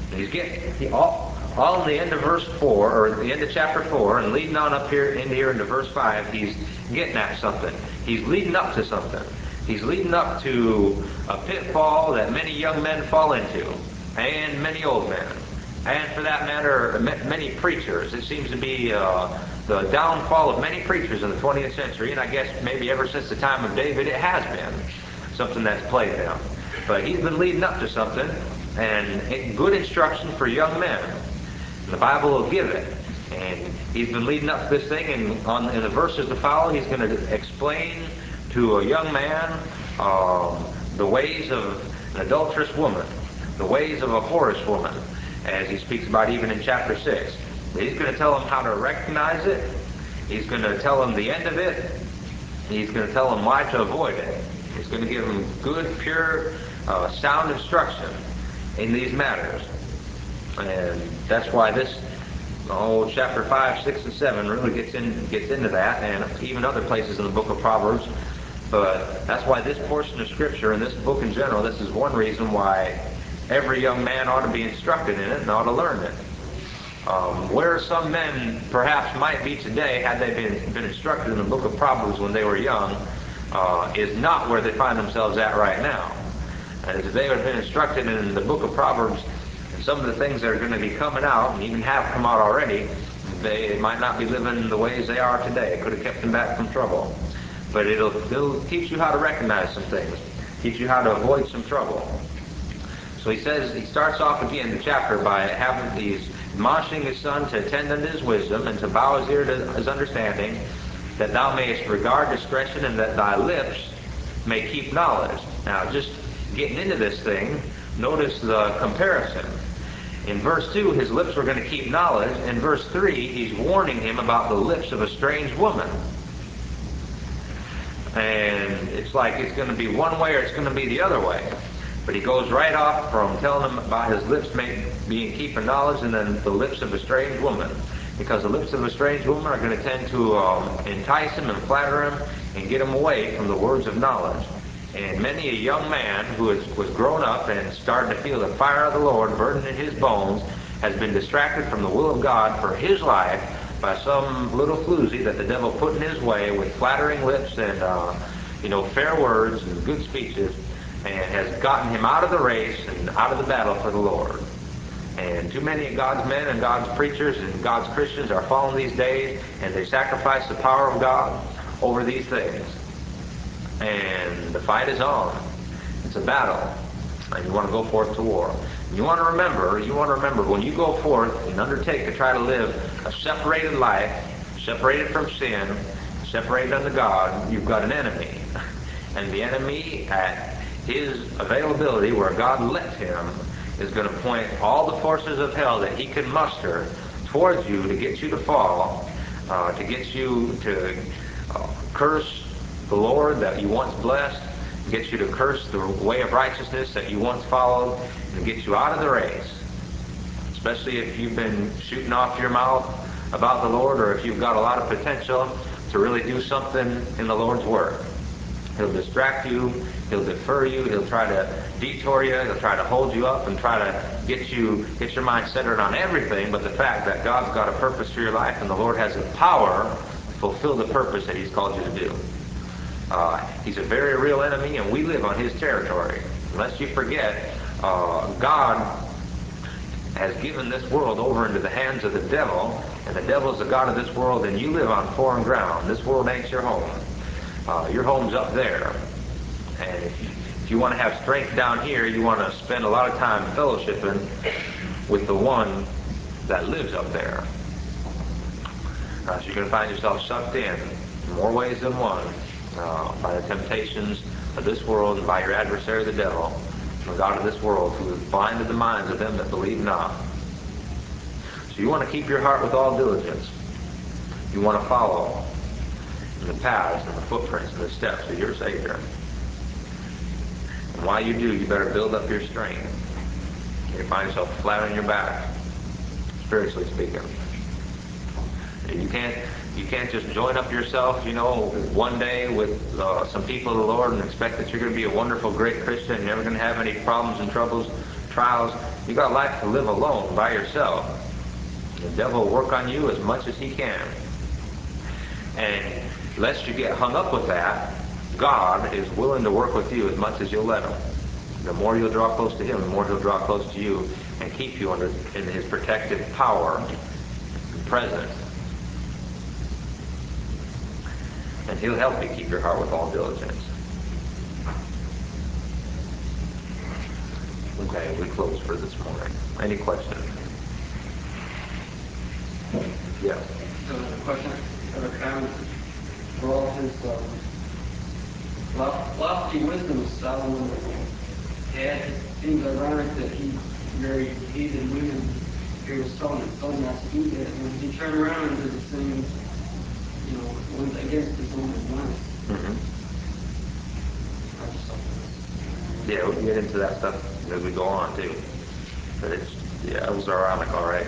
S1: All in the end of verse 4, or at the end of chapter 4, and leading on up here into verse 5, he's getting at something. He's leading up to something. He's leading up to a pitfall that many young men fall into, and many old men. And for that matter, many preachers. It seems to be the downfall of many preachers in the 20th century, and I guess maybe ever since the time of David it has been something that's plagued them. But he's been leading up to something, and good instruction for young men. And the Bible will give it. And he's been leading up to this thing, and in the verses to follow, he's going to explain to a young man the ways of an adulterous woman, the ways of a whorish woman, as he speaks about even in chapter 6. He's going to tell him how to recognize it. He's going to tell him the end of it. He's going to tell him why to avoid it. He's going to give him good, pure, sound instruction in these matters. And that's why this chapter 5, 6, and 7 really gets into that, and even other places in the book of Proverbs. But that's why this portion of Scripture and this book in general, this is one reason why every young man ought to be instructed in it and ought to learn it. Where some men perhaps might be today, had they been instructed in the book of Proverbs when they were young, is not where they find themselves at right now. And if they had been instructed in the book of Proverbs, and some of the things that are going to be coming out, and even have come out already, they might not be living the ways they are today. It could have kept them back from trouble. But it'll teach you how to recognize some things, teach you how to avoid some trouble. So he starts off again the chapter by admonishing his son to attend unto his wisdom and to bow his ear to his understanding, that thou mayest regard discretion and that thy lips may keep knowledge. Now, just getting into this thing, notice the comparison. In verse 2, his lips were going to keep knowledge. In verse 3, he's warning him about the lips of a strange woman. And it's like it's going to be one way or it's going to be the other way. But he goes right off from telling him about his lips being keeping knowledge, and then the lips of a strange woman. Because the lips of a strange woman are going to tend to entice him and flatter him and get him away from the words of knowledge. And many a young man who was grown up and started to feel the fire of the Lord burning in his bones has been distracted from the will of God for his life by some little floozy that the devil put in his way with flattering lips and fair words and good speeches, and has gotten him out of the race and out of the battle for the Lord. And too many of God's men and God's preachers and God's Christians are falling these days, and they sacrifice the power of God over these things. And the fight is on. It's a battle. And you want to go forth to war. And you want to remember when you go forth and undertake to try to live a separated life, separated from sin, separated unto God, you've got an enemy. And the enemy, at his availability, where God lets him, is going to point all the forces of hell that he can muster towards you to get you to fall, to get you to curse the Lord that you once blessed, get you to curse the way of righteousness that you once followed, and get you out of the race. Especially if you've been shooting off your mouth about the Lord, or if you've got a lot of potential to really do something in the Lord's work. He'll distract you, he'll defer you, he'll try to detour you, he'll try to hold you up and try to get your mind centered on everything but the fact that God's got a purpose for your life and the Lord has the power to fulfill the purpose that he's called you to do. He's a very real enemy, and we live on his territory. Lest you forget, God has given this world over into the hands of the devil, and the devil's the god of this world, and you live on foreign ground. This world ain't your home. Your home's up there. And if you want to have strength down here, you want to spend a lot of time fellowshipping with the one that lives up there. So you're going to find yourself sucked in more ways than one by the temptations of this world and by your adversary, the devil, the god of this world, who has blinded the minds of them that believe not. So you want to keep your heart with all diligence. You want to follow in the paths and the footprints and the steps of your Savior. And while you do, you better build up your strength. You find yourself flat on your back, spiritually speaking. And you can't just join up yourself, one day with some people of the Lord and expect that you're going to be a wonderful, great Christian. You're never going to have any problems and troubles, trials. You got life to live alone by yourself. The devil will work on you as much as he can. And lest you get hung up with that, God is willing to work with you as much as you'll let him. The more you'll draw close to him, the more he'll draw close to you and keep you in his protective power and presence. And he'll help you keep your heart with all diligence. Okay, we close for this morning. Any questions? Yeah.
S2: So the question or comment, for all his lofty wisdom Solomon had, it seems ironic that he very hated women. He was told not to do that, and he turned around and did the same, went against his own advice.
S1: Mm-hmm.
S2: I just thought that.
S1: Yeah, we can get into that stuff as we go on too. But it was ironic, all right.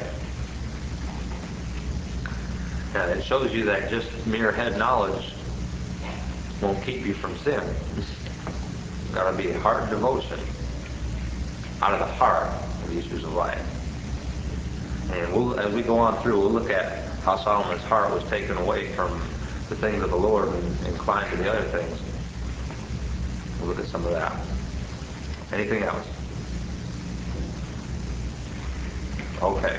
S1: Yeah, it shows you that just mere head knowledge won't keep you from sin. Got to be heart devotion out of the heart of the issues of life. And as we go on through, we'll look at how Solomon's heart was taken away from the things of the Lord and inclined to the other things. We'll look at some of that. Anything else? Okay.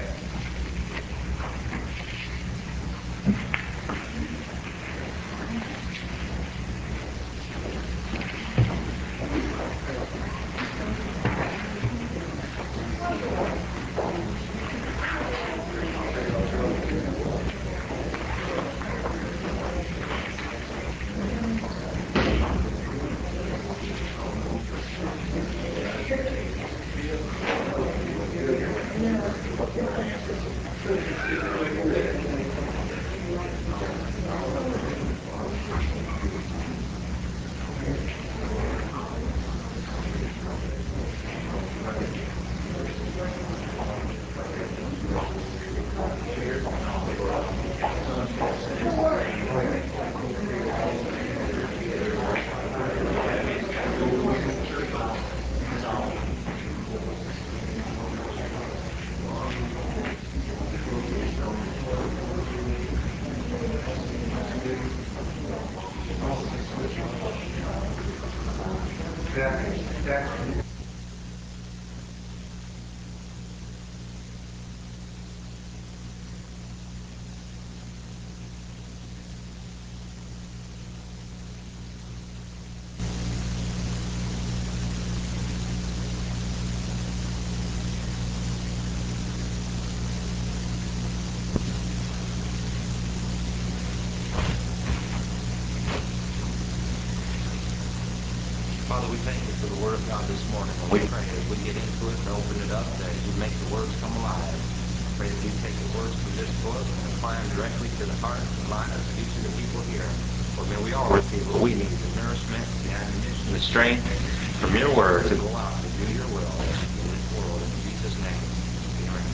S1: Father, we thank you for the Word of God this morning. And we pray as we get into it and open it up that you make the words come alive. Pray that you take the words from this book and apply them directly to the hearts and lives of each of the people here. Lord, may we all receive what we need, the nourishment, the admonition, the strength from your Word to go out to do your will in this world. In Jesus' name, amen.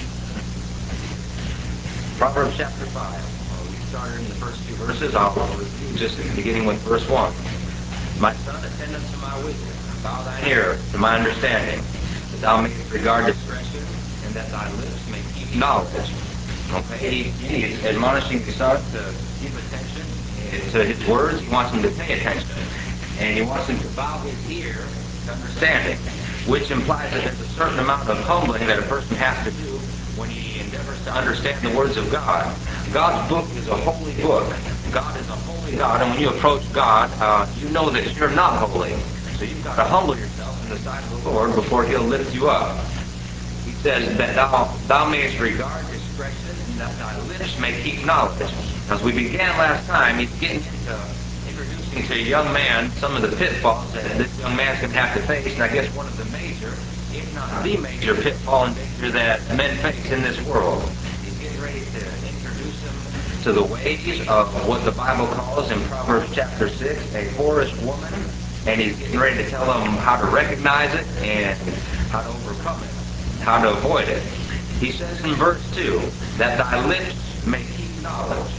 S1: Proverbs chapter 5. We started in the first few verses. I'll review just beginning with verse 1. My son, attend unto my wisdom, bow thine ear to my understanding, that thou mayest regard discretion, and that thy lips may keep knowledge. Okay, he's admonishing his son to give attention to his words. He wants him to pay attention, and he wants him to bow his ear to understanding, which implies that there's a certain amount of humbling that a person has to do when he endeavors to understand the words of God. God's book is a holy book. God is a holy God, and when you approach God, you know that you're not holy. So you've got to humble yourself in the sight of the Lord before he'll lift you up. He says that thou mayest regard discretion, and that thy lips may keep knowledge. As we began last time, he's getting into introducing to a young man some of the pitfalls that this young man's going to have to face, and I guess one of the major, if not the major pitfall and danger that men face in this world. He's getting ready to introduce him to the ways of what the Bible calls in Proverbs chapter 6 a whorish woman, and he's getting ready to tell them how to recognize it and how to overcome it, how to avoid it. He says in verse 2 that thy lips may keep knowledge.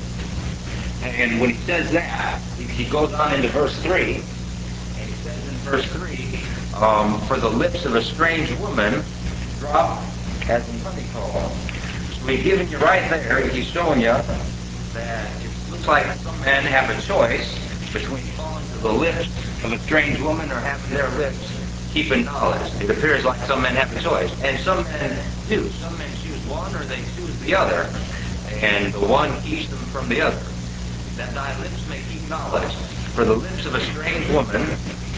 S1: And when he says that, he goes on into verse 3, and he says in verse 3, for the lips of a strange woman drop as in honeycomb. So he's giving you right there, he's showing you that it looks like some men have a choice between falling to the lips of a strange woman or having their lips keeping knowledge. It appears like some men have a choice. And some men do. Some men choose one or they choose the other. And the one keeps them from the other. That thy lips may keep knowledge. For the lips of a strange woman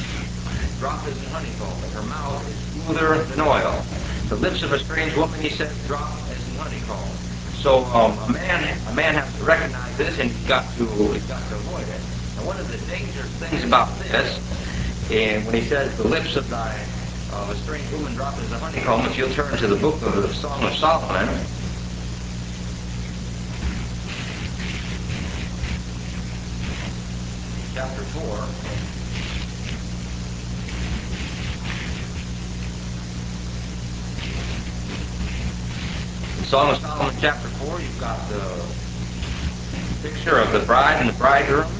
S1: drop as in honeycomb, and her mouth is smoother than oil. The lips of a strange woman, he says, drop as in honeycomb. So a man has to recognize this, and he's got to avoid it. And one of the dangerous things about this, and when he says the lips of a strange woman drop as a honeycomb, if you'll turn to the book of the Song of Solomon, chapter 4. Song of Solomon, chapter 4, you've got the picture of the bride and the bridegroom,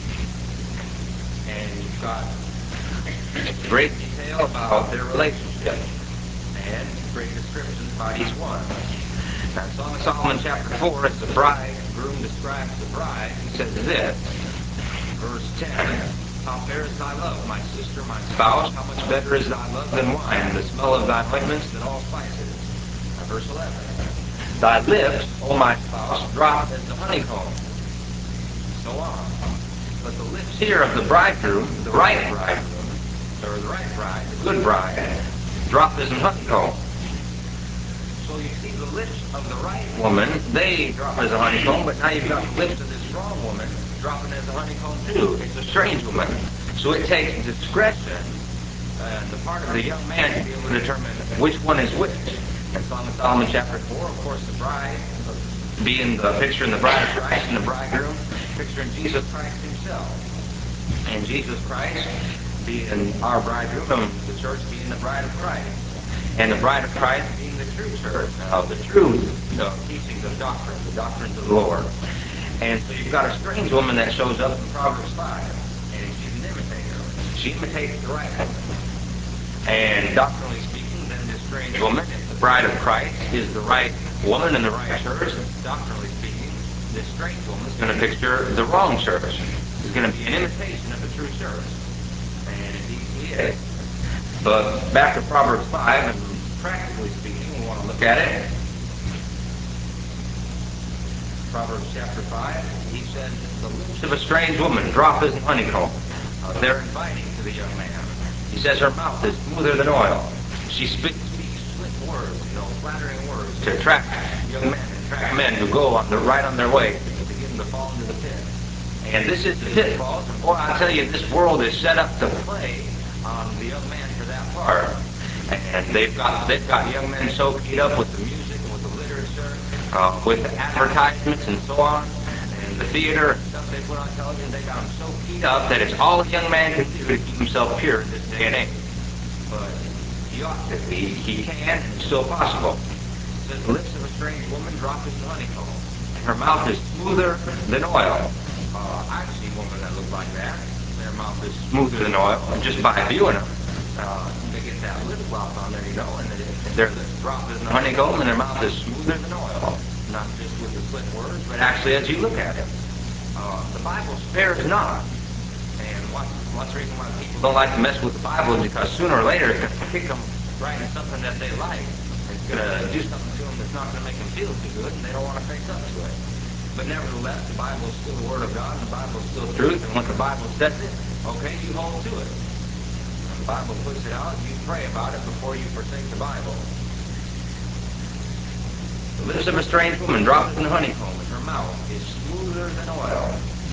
S1: and you've got great detail about their relationship, and great descriptions about each one. Now, Song of Solomon, chapter 4, as the bridegroom describes the bride, he says this, verse 10, "How fair is thy love, my sister, my spouse, how much better is thy love than wine, the smell of thine ointments than all spices." Now, verse 11, "Thy lips, O my spouse, drop as the honeycomb." So on. But the lips here of the bridegroom, the right bridegroom, or the right bride, the good bride, drop as a honeycomb. So you see the lips of the right woman, they drop as a honeycomb, but now you've got the lips of this wrong woman dropping as a honeycomb too. It's a strange woman. So it takes discretion on the part of the young man to be able to determine which one is which. In Song of Solomon chapter 4, of course, the bride being the picture in the bride of Christ, and the bridegroom picturing Jesus Christ himself. And Jesus Christ being our bridegroom, and the church being the bride of Christ. And the bride of Christ being the true church, the true teachings of doctrine, the doctrines of the Lord. And so you've got a strange woman that shows up in Proverbs 5, and she's an imitator. She imitates the right woman. And doctrinally speaking, then this strange woman, if the bride of Christ is the right woman in the right church, doctrinally speaking, this strange woman is going to picture the wrong church. It's going to be an imitation of the true church. And indeed she is. But back to Proverbs 5, and practically speaking, we want to look at it. Proverbs chapter 5, he says, "The lips of a strange woman drop as an honeycomb." They're inviting to the young man. He says her mouth is smoother than oil. She speaks sweet words, flattering words to attract young men, attract men who go right on their way to get them to fall into the pit. And this is the pitfalls, and boy, I tell you, this world is set up to play on the young man for that part. And they've got young men so keyed up with the music and with the literature, with the advertisements and so on, and the theater and stuff they put on television. They got them so keyed up that it's all a young man can do to keep himself pure in this day and age. But he ought to. He can, and it's still possible. It says, "The lips of a strange woman drop as the honeycomb, and her mouth is smoother than oil." I've seen women that look like that. Their mouth is smoother than oil, just by viewing them. They get that lip gloss on there, and their lips drop as the honeycomb, and their mouth is smoother than oil. Not just with the slick words, but actually as you look at it. The Bible spares not. And what's the reason why people don't like to mess with the Bible is because sooner or later it's going to kick them right in something that they like. It's going to do something to them that's not going to make them feel too good, and they don't want to face up to it. But nevertheless, the Bible is still the Word of God, and the Bible is still truth, and when the Bible says it, okay, you hold to it. When the Bible puts it out, you pray about it before you forsake the Bible. The lips of a strange woman drop as in honeycomb, and her mouth is smoother than oil.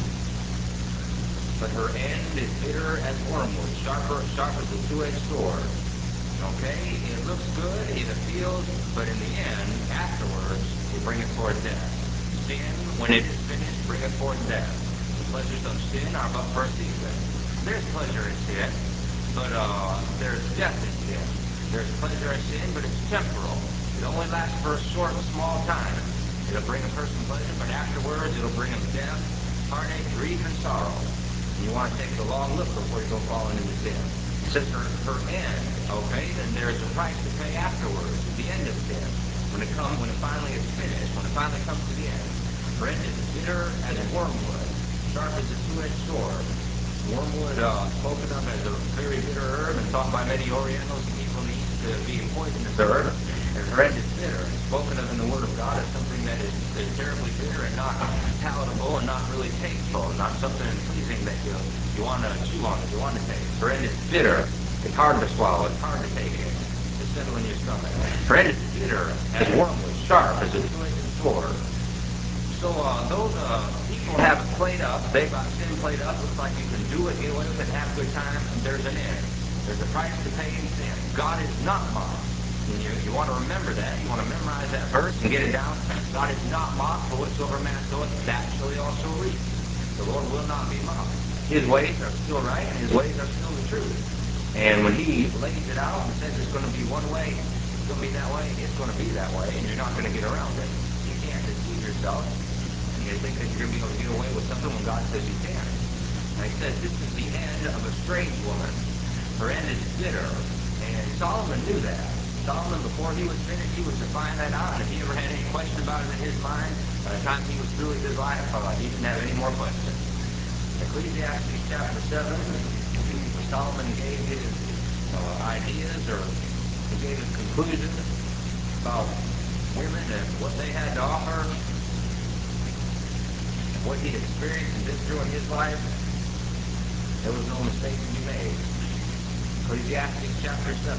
S1: But her end is bitter as wormwood, sharp as a two-edged sword. Okay, it looks good, it appeals, but in the end, afterwards, it bringeth forth death. Sin, when it is finished, bringeth forth death. The pleasures of sin are but for a season. There's pleasure in sin, but there's death in sin. There's pleasure in sin, but it's temporal. It only lasts for a short, small time. It'll bring a person pleasure, but afterwards it'll bring him death, heartache, grief, and sorrow. And you want to take a long look before you go falling into sin. It says her end, okay, then there's a price to pay afterwards, at the end of sin. When it finally is finished, when it finally comes to the end. Her end is bitter as wormwood, sharp as a two-edged sword. Wormwood, spoken of as a very bitter herb, and thought by many Orientals and people in the East to be a poisonous herb. And her end is bitter, and spoken of in the Word of God as something that is terribly bitter and not palatable and not really tasteful, not something pleasing that you want to chew on, that you want to taste. Her end is bitter. It's hard to swallow. It's hard to take it. It's settle in your stomach. Her end is bitter as wormwood, sharp as a two-edged sword. So those people have it played up. They've got sin played up. Looks like you can do it, get away with it, and have a good time. There's an end. There's a price to pay in sin. God is not mocked. And you want to remember that. You want to memorize that verse and get it down. God is not mocked, for whatsoever man soweth, that shall he also reap. The Lord will not be mocked. His ways are still right, and his ways are still the truth. And when he lays it out and says it's going to be one way, it's going to be that way, it's going to be that way, and you're not going to get around it. You can't deceive yourself. And you think that you're going to be able to get away with something when God says you can't. And he says this is the end of a strange woman. Her end is bitter. And Solomon knew that. Solomon, before he was finished, he was to find that out. And if he ever had any question about it in his mind, by the time he was through with his life, he didn't have any more questions. Ecclesiastes chapter 7, Solomon gave his ideas, or he gave his conclusions about women and what they had to offer, what he'd experienced and been through in his life. There was no mistake to be made. Ecclesiastes chapter 7.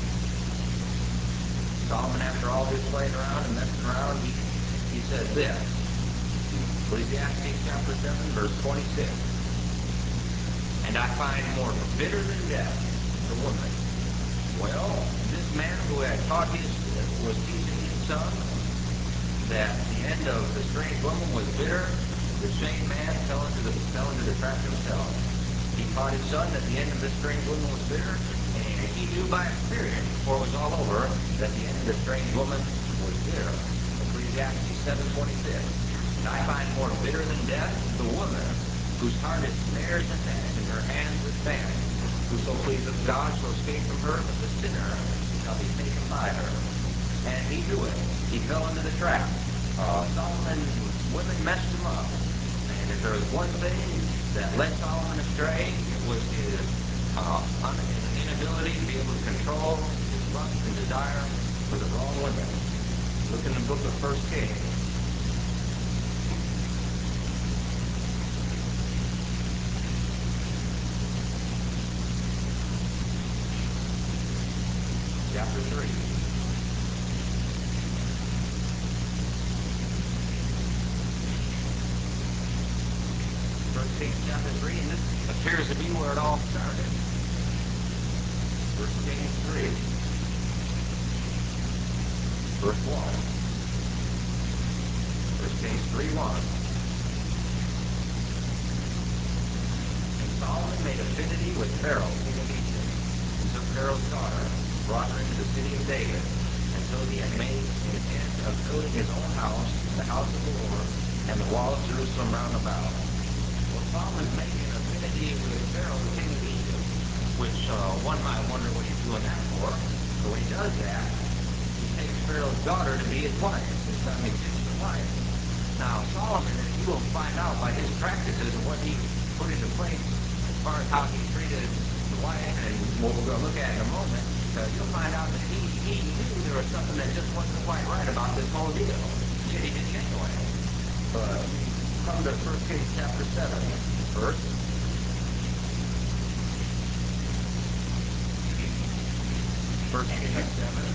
S1: Solomon, after all his playing around and messing around, he says this. Ecclesiastes chapter 7, verse 26. And I find more bitter than death the woman. Well, this man who had was teaching his son that the end of the strange woman was bitter, the same man fell into the trap himself. He taught his son that the end of this strange woman was bitter, and he knew by experience, before it was all over, that the end of the strange woman was bitter. Ecclesiastes 7:26. And I find more bitter than death the woman whose heart is snares and nets, and her hands is banned. Whoso pleaseth God shall escape from her, but the sinner shall be taken by her. And he knew it. He fell into the trap. Solomon's women messed him up. And if there was one thing that led Solomon astray, it was his inability to be able to control his lust and desire for the wrong women. Look in the book of 1 Kings. Chapter 3. 1 Kings chapter 3, and this appears to be where it all started. 1 Kings 3, verse 1. 1 Kings 3:1. And Solomon made affinity with Pharaoh, king of Egypt, and took Pharaoh's daughter, and brought her into the city of David. And so he had made an end of building his own house, the house of the Lord, and the wall of Jerusalem round about. Well, Solomon's making an affinity with Pharaoh, the king of Egypt, which one might wonder what he's doing that for. But when he does that, he takes Pharaoh's daughter to be his wife, his Egyptian wife. Now, Solomon, as you will find out by his practices and what he put into place as far as how he treated the wife, and what we're going to look at in a moment, you'll find out that he knew there was something that just wasn't quite right about this whole deal. Yet he did it anyway. But come to 1 Kings chapter 7 first. 1 Kings 7.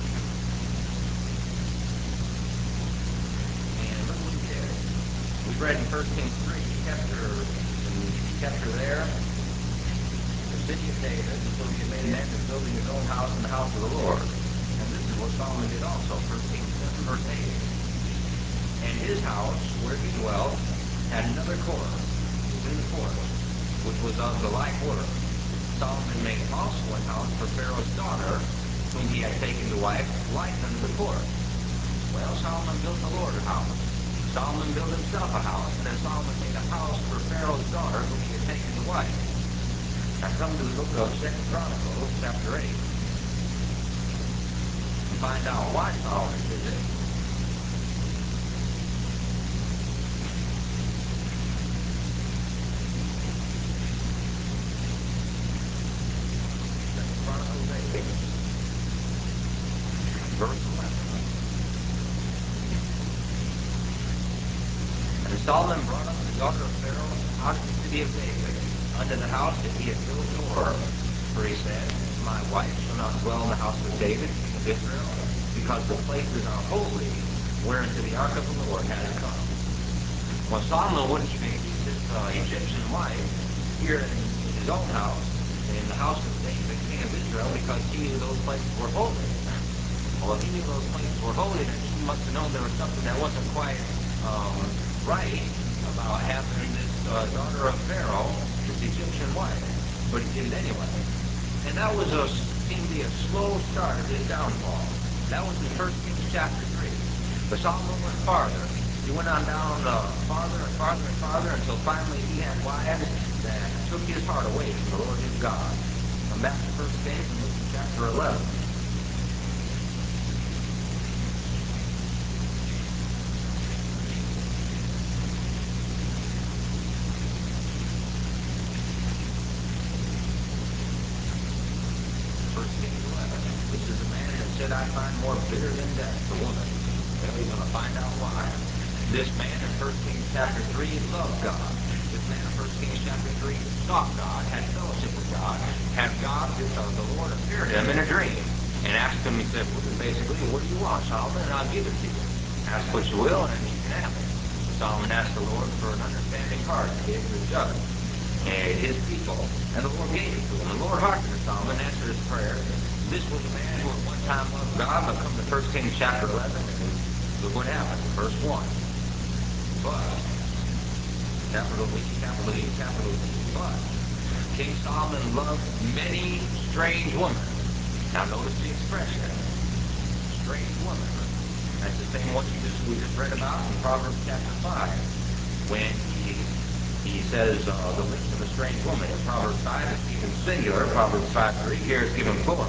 S1: And look what he did. We read in 1 Kings 3, he kept her there, the city of David, until he had made an end of building his own house and the house of the Lord. And this is what Solomon did also, 1 Kings 7, verse 8. And his house, where he dwelt, had another court. It was in the court, which was of the like work. Solomon made also an house for Pharaoh's daughter, whom he had taken to wife, like unto the court. Well, Solomon built the Lord a house. Solomon built himself a house, and then Solomon made a house for Pharaoh's daughter, whom he had taken to wife. Now come to the book of 2 Chronicles, chapter 8, and find out why Solomon did this. Chronicles 8, verse 11. And Solomon brought up the daughter of Pharaoh out of the city of David, unto the house that he had built in Oreb. For he said, My wife shall not dwell in the house of David, king of Israel, because the places are holy, whereunto the ark of the Lord had come. Well, Solomon wouldn't even keep his Egyptian wife here in his own house, in the house of David, king of Israel, because he knew those places were holy. Well, if he knew those places were holy, then he must have known there was something that wasn't quite right about having this daughter of Pharaoh, this Egyptian wife. But he did it anyway. And that was seemed to be a slow start of his downfall. That was in 1 Kings chapter 3. But Solomon went farther. He went on down farther and farther and farther until finally he had wives that took his heart away from the Lord his God. Come back to 1 Kings and look at chapter 11. This is a man that said, I find more bitter than death the woman. Well, you're going to find out why. This man in 1 Kings chapter 3 loved God. This man in 1 Kings chapter 3 sought God, had fellowship with God, had God, the Lord appear to him in a dream and asked him, he said, well, basically, what do you want, Solomon? And I'll give it to you. Ask what you will and you can have it. Solomon asked the Lord for an understanding heart to be able to judge his people. And the Lord gave it to him. The Lord hearkened to Solomon and answered his prayer. This was a man who at one time loved God, but come to 1 Kings chapter 11, and look what happened. Verse 1. But, capital E, capital E, capital E, but King Solomon loved many strange women. Now notice the expression, strange women. That's the same one we just read about in Proverbs chapter 5, when he says the lips of a strange woman. In Proverbs 5 it's given singular. Proverbs 5:3 here is given plural.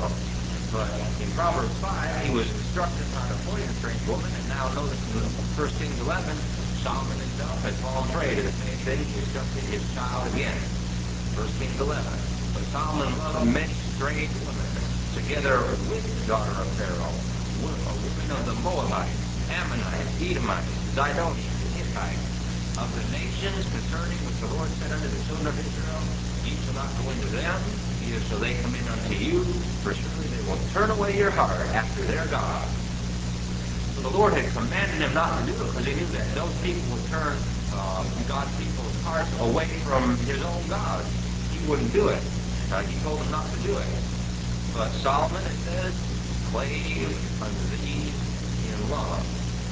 S1: But in Proverbs 5 he was instructed how to avoid a strange woman, and now notice in 1 Kings 11 Solomon himself had fallen prey to the same thing. He instructed his child again. 1 Kings 11. But Solomon loved many strange women, together with the daughter of Pharaoh, women of the Moabites, Ammonites, Edomites, Zidonians, and Hittites, of the nations concerning which the Lord said unto the children of Israel, ye shall not go into them, neither shall they come in unto you, for surely they will turn away your heart after their God. So the Lord had commanded him not to do it because he knew that those people would turn God's people's hearts away from his own God. He wouldn't do it. He told them not to do it. But Solomon, it says, clave unto these in love.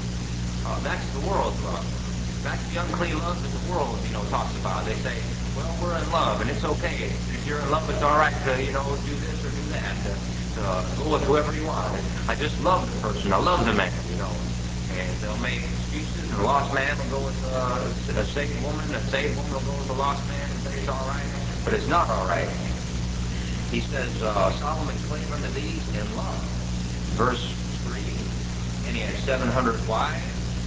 S1: That's the world's love. That's the unclean love that the world, talks about. They say, well, we're in love, and it's okay. If you're in love, it's all right to, do this or do that, to go with whoever you want. I just love the person. I love the man, And they'll make excuses, and a lost man will go with a saved woman. A saved woman will go with a lost man and say it's all right, but it's not all right. He says, Solomon clave unto these in love. Verse 3, and he had 700 wives.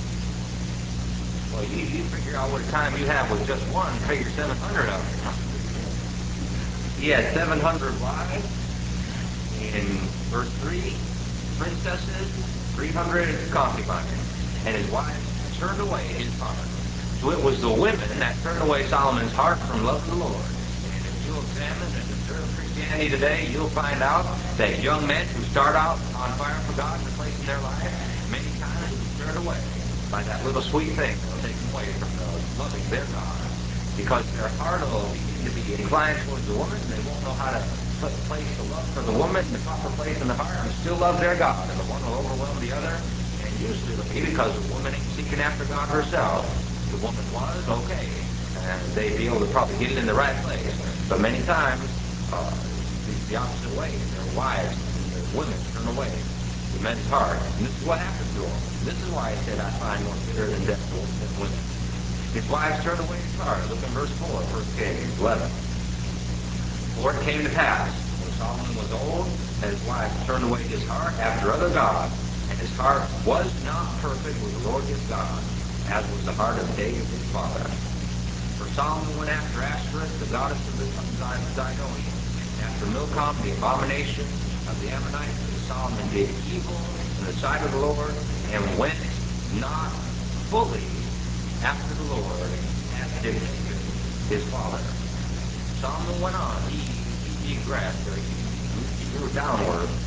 S1: Well, you figure out what time you have with just one, figure 700 of them. He had 700 wives. In verse 3, princesses, 300 concubines. And his wives turned away his heart. So it was the women that turned away Solomon's heart from loving the Lord. And if you examine and observe Christianity today, you'll find out that young men who start out on fire for God and the place in their life, many times will be turned away by that little sweet thing that will take them away from loving their God. Because their heart will begin to be inclined towards the woman, and they won't know how to place the love for the woman in the proper place in the heart and still love their God. And the one will overwhelm the other, and usually it'll be because the woman ain't seeking after God herself. The woman was, okay, and they'd be able to probably get it in the right place. But many times, it's the opposite way. Their wives and their women turn away the men's heart. And this is what happened to him. This is why he said, I find more bitter than death than women. His wives turned away his heart. Look in verse 4, 1 Kings 11. For it came to pass, when Solomon was old, that his wives turned away his heart after other gods, and his heart was not perfect with the Lord his God, as was the heart of David his father. For Solomon went after Ashtoreth, the goddess of the Zidonians, and after Milcom, the abomination of the Ammonites, and Solomon did evil in the sight of the Lord, and went not fully after the Lord, as did David his father. Solomon went on. He digressed, or he grew downward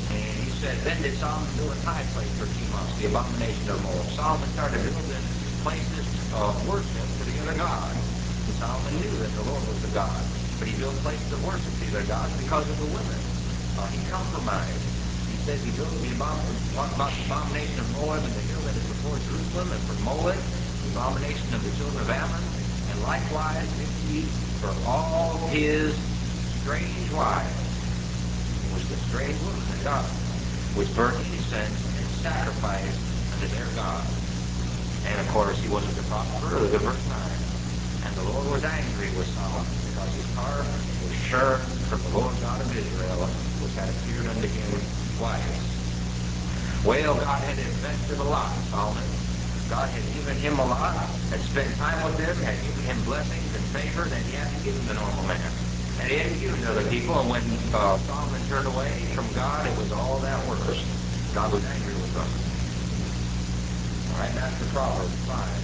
S1: And he said, then did Solomon build a high place for Chemosh, the abomination of Moab. Solomon started building places of worship to the other gods. And Solomon knew that the Lord was the God. But he built places of worship to the other gods because of the women. He compromised. He said he built talked about the abomination of Moab and the hill that is before Jerusalem, and for Molech, the abomination of the children of Ammon, and likewise did he for all his strange wives, which the strange women of God, which burnt incense and sacrifice unto their God. And of course he wasn't to prosper. Look at verse 9. And the Lord was angry with Solomon, because his heart was turned from the Lord God of Israel, which had appeared unto him twice. Well, God had invested a lot in Solomon. God had given him a lot, had spent time with him, had given him blessings and favor that he hadn't given the normal man. And he hadn't given to other people, and when Solomon turned away from God, it was all that worse. God was angry with them. All right, that's the Proverbs 5.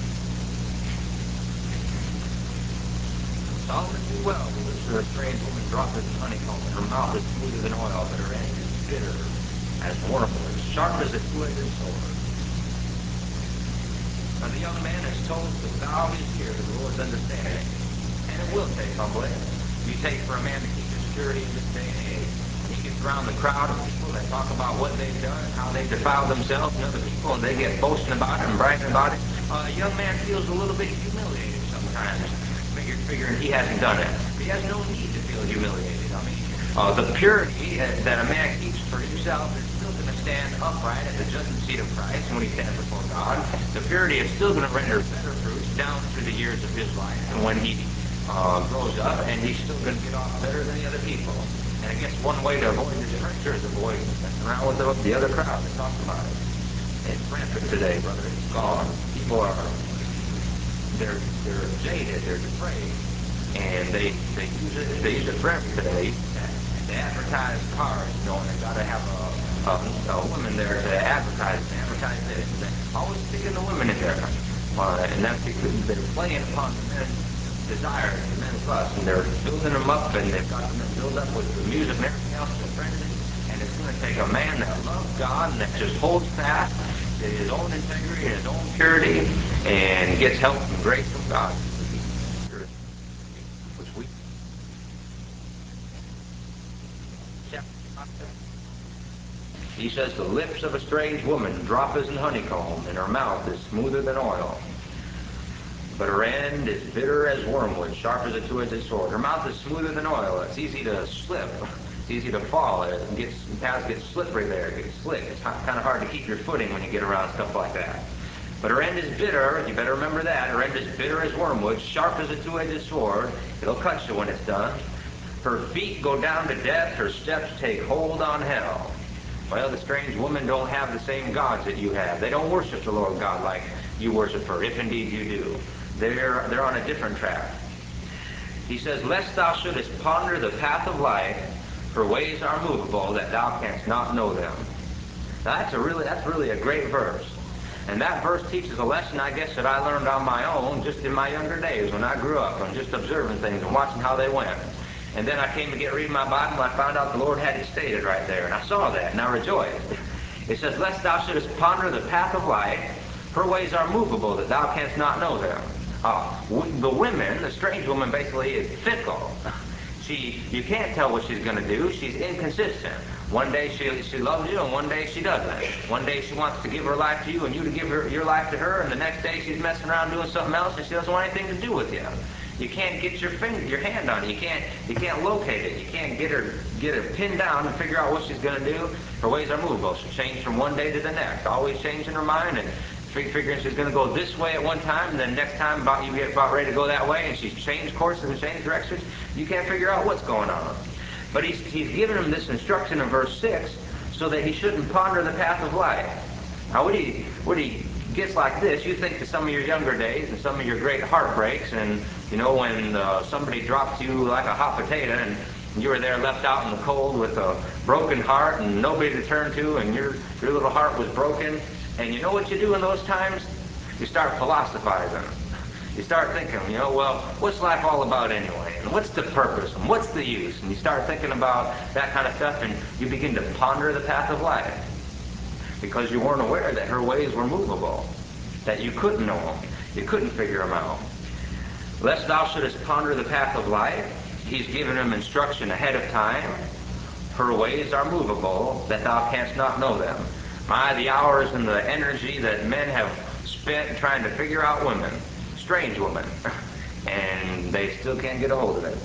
S1: Solomon knew well the lips of a strange woman droppeth in honeycomb, and her mouth is smoother than oil, but her end is bitter as wormwood, sharp as a two-edged sword. Now the young man is told to bow his ear to the Lord's understanding, and it will take humbling. You take for a man to keep his purity in this day and age. When he gets around the crowd of people that talk about what they've done and how they've defiled themselves and other people, and they get boasting about it and bragging about it, a young man feels a little bit humiliated sometimes, figuring he hasn't done it. He has no need to feel humiliated. I mean, the purity that a man keeps for himself is still going to stand upright at the judgment seat of Christ when he stands before God. The purity is still going to render better fruits down through the years of his life, and when he grows up, and he's still going to get off better than the other people. And I guess one way to avoid this pressure is avoid messing around with the other crowd that talks about it. It's rampant today, brother. It's gone. People are they're jaded, they're depraved, and they use it for everything. They advertise cars, you know, and they've got to have a woman there to advertise this. And they're always sticking the women in there, and that's because they're playing upon the men's desires, the men's lust, and they're building them up, and they've got them built up with the music and everything else to frenzy. And it's going to take a man that loves God and that just holds fast to his own integrity and his own purity, and gets help and grace from God. Which we he says, the lips of a strange woman drop as in honeycomb, and her mouth is smoother than oil. But her end is bitter as wormwood, sharp as a two-edged sword. Her mouth is smoother than oil. It's easy to slip. It's easy to fall. The paths get slippery there. It gets slick. It's kind of hard to keep your footing when you get around stuff like that. But her end is bitter. You better remember that. Her end is bitter as wormwood, sharp as a two-edged sword. It'll cut you when it's done. Her feet go down to death. Her steps take hold on hell. Well, the strange women don't have the same gods that you have. They don't worship the Lord God like you worship her, if indeed you do. They're on a different track. He says, lest thou shouldest ponder the path of life, for ways are movable, that thou canst not know them. Now that's really a great verse. And that verse teaches a lesson, I guess, that I learned on my own just in my younger days when I grew up and just observing things and watching how they went. And then I came to get reading my Bible, and I found out the Lord had it stated right there. And I saw that, and I rejoiced. It says, lest thou shouldest ponder the path of life, her ways are movable, that thou canst not know them. The women, the strange woman, basically is fickle. You can't tell what she's going to do. She's inconsistent. One day she loves you, and one day she doesn't. One day she wants to give her life to you, and you to give your life to her, and the next day she's messing around doing something else, and she doesn't want anything to do with you. You can't get your hand on it. You can't locate it. You can't get her pinned down and figure out what she's going to do. Her ways are movable. She'll change from one day to the next, always changing her mind and figuring she's going to go this way at one time, and then next time you get about ready to go that way, and she's changed courses and changed directions. You can't figure out what's going on. But he's given him this instruction in verse 6 so that he shouldn't ponder the path of life. Now, when he gets like this, you think to some of your younger days and some of your great heartbreaks, and you know when somebody dropped you like a hot potato, and you were there left out in the cold with a broken heart and nobody to turn to, and your little heart was broken. And you know what you do in those times? You start philosophizing. You start thinking, well, what's life all about anyway? And what's the purpose? And what's the use? And you start thinking about that kind of stuff, and you begin to ponder the path of life. Because you weren't aware that her ways were movable, that you couldn't know them. You couldn't figure them out. Lest thou shouldest ponder the path of life, he's given him instruction ahead of time. Her ways are movable, that thou canst not know them. My, the hours and the energy that men have spent trying to figure out women, strange women, and they still can't get a hold of it.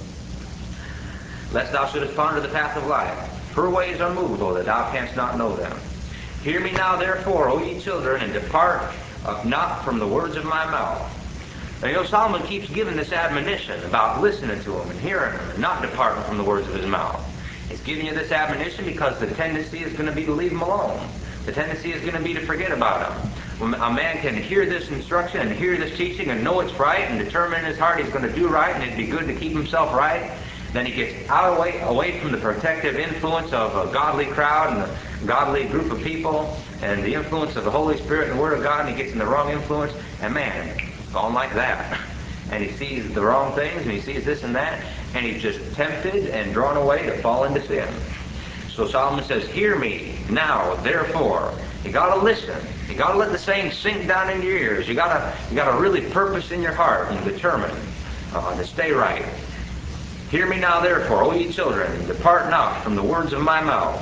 S1: Lest thou shouldest ponder the path of life. Her ways are movable, that thou canst not know them. Hear me now, therefore, O ye children, and depart not from the words of my mouth. Now, Solomon keeps giving this admonition about listening to him and hearing him and not departing from the words of his mouth. He's giving you this admonition because the tendency is going to be to leave him alone. The tendency is going to be to forget about him. When a man can hear this instruction and hear this teaching and know it's right and determine in his heart he's going to do right and it'd be good to keep himself right, then he gets away from the protective influence of a godly crowd and a godly group of people and the influence of the Holy Spirit and the Word of God, and he gets in the wrong influence, and man, gone like that. And he sees the wrong things, and he sees this and that, and he's just tempted and drawn away to fall into sin. So Solomon says, hear me now, therefore. You got to listen. You got to let the saying sink down into your ears. You got to really purpose in your heart and determine to stay right. Hear me now, therefore, O ye children, and depart not from the words of my mouth.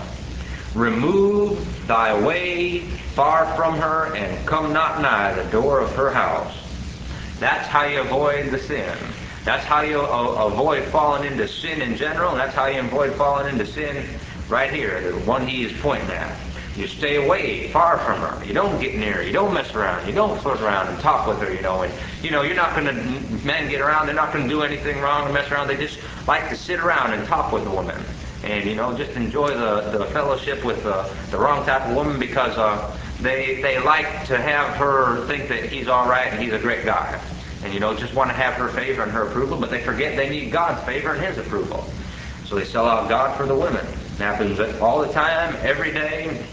S1: Remove thy way far from her, and come not nigh the door of her house. That's how you avoid the sin. That's how you avoid falling into sin in general, and that's how you avoid falling into sin right here, the one he is pointing at. You stay away, far from her. You don't get near her. You don't mess around. You don't flirt around and talk with her, and, you're not going to, men get around, they're not going to do anything wrong and mess around. They just like to sit around and talk with a woman. And, just enjoy the fellowship with the wrong type of woman because they like to have her think that he's all right and he's a great guy. And, just want to have her favor and her approval, but they forget they need God's favor and his approval. So they sell out God for the women. It happens all the time, every day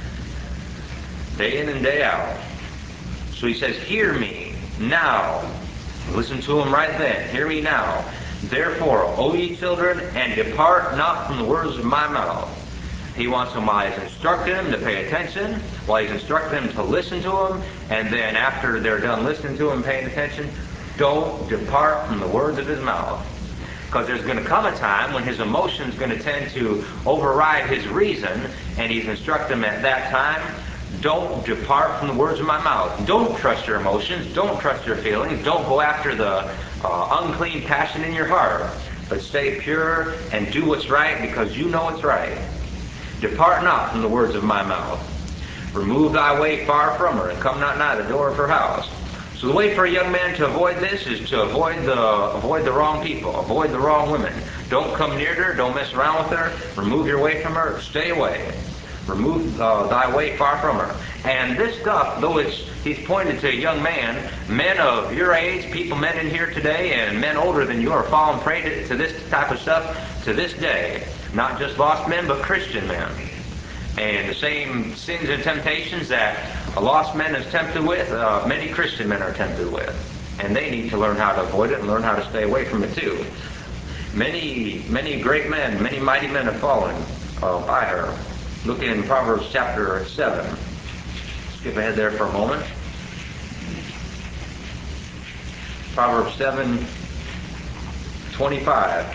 S1: in and day out. So he says, hear me now. Listen to him right then. Hear me now. Therefore, O ye children, and depart not from the words of my mouth. He wants them while he's instructing them to pay attention, while he's instructing them to listen to him, and then after they're done listening to him and paying attention, don't depart from the words of his mouth. Because there's going to come a time when his emotion's going to tend to override his reason, and he's instructing them at that time, don't depart from the words of my mouth. Don't trust your emotions. Don't trust your feelings. Don't go after the unclean passion in your heart. But stay pure and do what's right because you know it's right. Depart not from the words of my mouth. Remove thy way far from her, and come not nigh the door of her house. So the way for a young man to avoid this is to avoid the wrong people, avoid the wrong women. Don't come near her, don't mess around with her, remove your way from her, stay away. Remove thy way far from her. And this stuff, though he's pointed to a young man, men of your age, men in here today, and men older than you are falling prey to this type of stuff to this day. Not just lost men, but Christian men. And the same sins and temptations that a lost man is tempted with, many Christian men are tempted with. And they need to learn how to avoid it and learn how to stay away from it too. Many great men, many mighty men have fallen by her. Look in Proverbs chapter 7. Skip ahead there for a moment. Proverbs 7:25.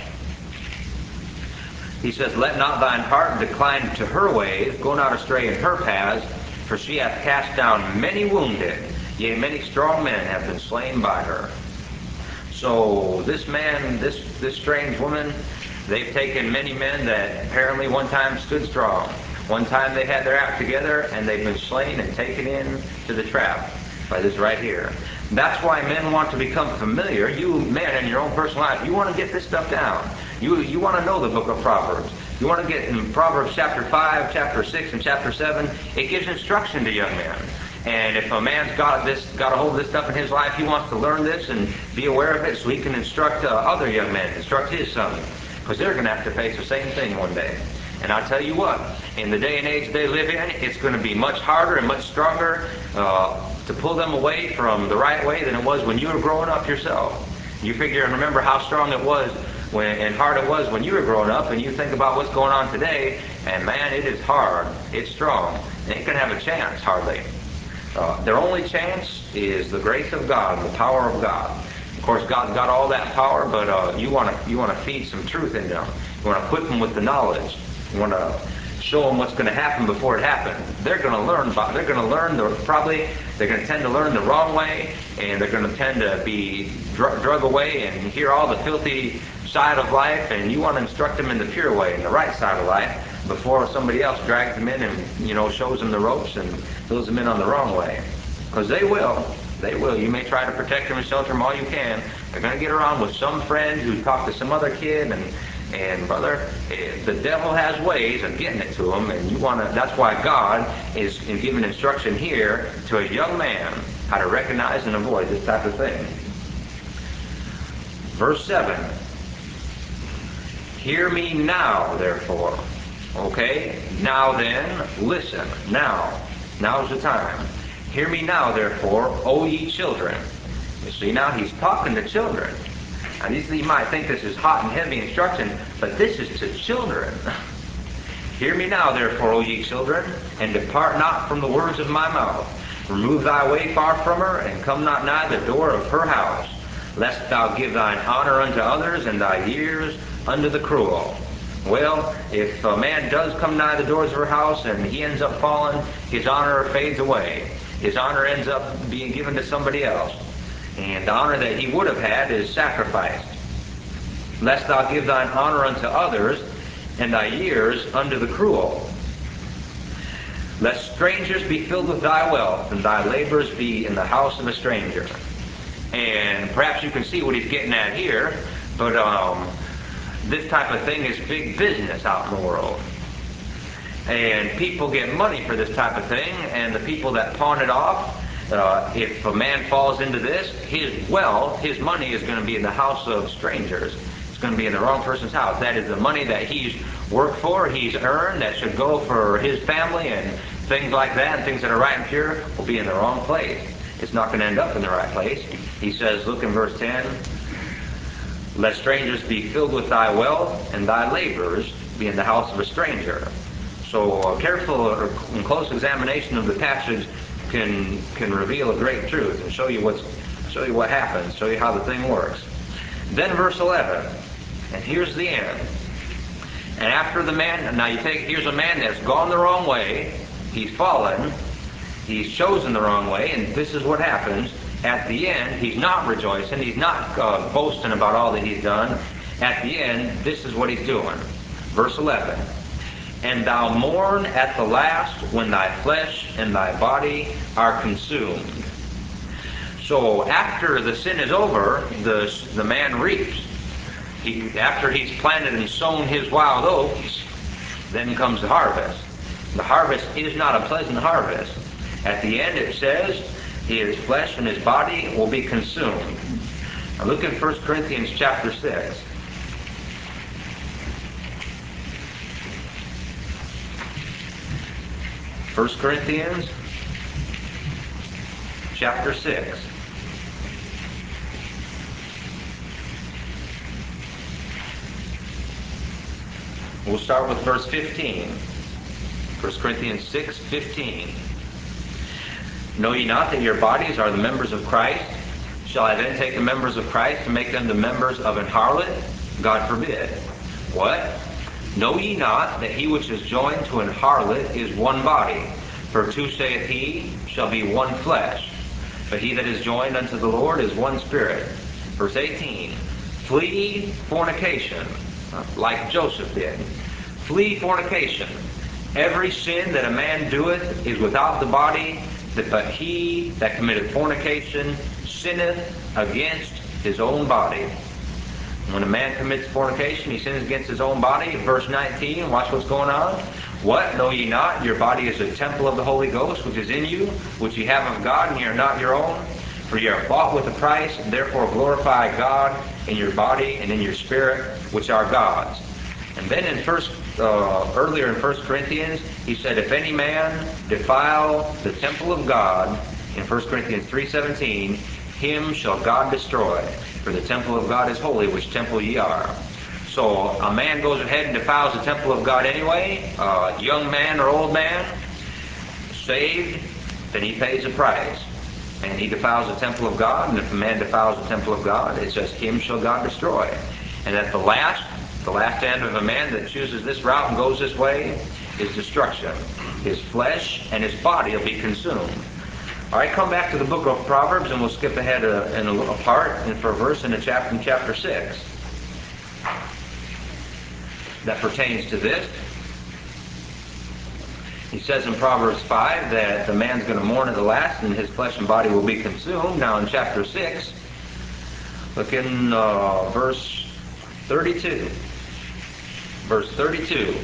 S1: He says, let not thine heart decline to her ways, go not astray in her paths, for she hath cast down many wounded, yea, many strong men have been slain by her. So this man, this strange woman, they've taken many men that apparently one time stood strong. One time they had their act together, and they've been slain and taken in to the trap by this right here. That's why men want to become familiar. You men in your own personal life, you want to get this stuff down. You want to know the book of Proverbs. You want to get in Proverbs chapter 5, chapter 6, and chapter 7. It gives instruction to young men. And if a man's got a hold of this stuff in his life, he wants to learn this and be aware of it so he can instruct other young men, instruct his son. Because they're going to have to face the same thing one day. And I'll tell you what, in the day and age they live in, it's going to be much harder and much stronger to pull them away from the right way than it was when you were growing up yourself. You figure and remember how strong it was and hard it was when you were growing up, and you think about what's going on today, and man, it is hard. It's strong. They ain't going to have a chance, hardly. Their only chance is the grace of God, the power of God. Of course, God's got all that power, but you want to feed some truth into them. You want to equip them with the knowledge. You want to show them what's going to happen before it happens. They're going to learn they're going to tend to learn the wrong way, and they're going to tend to be drug away and hear all the filthy side of life, and you want to instruct them in the pure way, in the right side of life, before somebody else drags them in and shows them the ropes and fills them in on the wrong way. Because they will. You may try to protect them and shelter them all you can. They're going to get around with some friend who talked to some other kid, and brother, the devil has ways of getting it to them, and that's why God is giving instruction here to a young man how to recognize and avoid this type of thing. Verse 7. Hear me now, therefore. Okay? Now then, listen. Now's the time. Hear me now, therefore, O ye children. You see, now he's talking to children. And you might think this is hot and heavy instruction, but this is to children. Hear me now, therefore, O ye children, and depart not from the words of my mouth. Remove thy way far from her, and come not nigh the door of her house, lest thou give thine honor unto others, and thy years unto the cruel. Well, if a man does come nigh the doors of her house and he ends up falling, his honor fades away. His honor ends up being given to somebody else. And the honor that he would have had is sacrificed. Lest thou give thine honor unto others, and thy years unto the cruel. Lest strangers be filled with thy wealth, and thy labors be in the house of a stranger. And perhaps you can see what he's getting at here, but this type of thing is big business out in the world. And people get money for this type of thing, and the people that pawn it off, if a man falls into this, his wealth, his money is going to be in the house of strangers. It's going to be in the wrong person's house. That is the money that he's worked for, he's earned, that should go for his family and things like that, and things that are right and pure, will be in the wrong place. It's not going to end up in the right place. He says, look in verse 10, let strangers be filled with thy wealth, and thy labors be in the house of a stranger. So a careful and close examination of the passage can reveal a great truth and show you what happens, show you how the thing works. Then verse 11, and here's the end. And after the man, here's a man that's gone the wrong way, he's fallen, he's chosen the wrong way, and this is what happens. At the end, he's not rejoicing, he's not boasting about all that he's done. At the end, this is what he's doing. Verse 11, and thou mourn at the last when thy flesh and thy body are consumed. So after the sin is over, the man reaps. After he's planted and sown his wild oats, then comes the harvest. The harvest is not a pleasant harvest. At the end it says, his flesh and his body will be consumed. Now look in 1 Corinthians chapter 6. 1 Corinthians chapter 6. We'll start with verse 15. 1 Corinthians 6:15. Know ye not that your bodies are the members of Christ? Shall I then take the members of Christ and make them the members of an harlot? God forbid. What? Know ye not that he which is joined to an harlot is one body? For two, saith he, shall be one flesh. But he that is joined unto the Lord is one spirit. Verse 18. Flee fornication, like Joseph did. Flee fornication. Every sin that a man doeth is without the body, but he that committeth fornication sinneth against his own body. When a man commits fornication, he sins against his own body. Verse 19, watch what's going on. What? Know ye not? Your body is a temple of the Holy Ghost, which is in you, which ye have of God, and ye are not your own. For ye are bought with a price, and therefore glorify God in your body and in your spirit, which are God's. And then earlier in 1 Corinthians, he said, if any man defile the temple of God, in 1 Corinthians 3:17, him shall God destroy, for the temple of God is holy, which temple ye are. So a man goes ahead and defiles the temple of God anyway, a young man or old man, saved, then he pays a price. And he defiles the temple of God, and if a man defiles the temple of God, it says, him shall God destroy. And at the last end of a man that chooses this route and goes this way is destruction. His flesh and his body will be consumed. All right, come back to the book of Proverbs, and we'll skip ahead in a part and for a verse in chapter 6 that pertains to this. He says in Proverbs 5 that the man's going to mourn at the last, and his flesh and body will be consumed. Now in chapter 6, look in verse 32. Verse 32.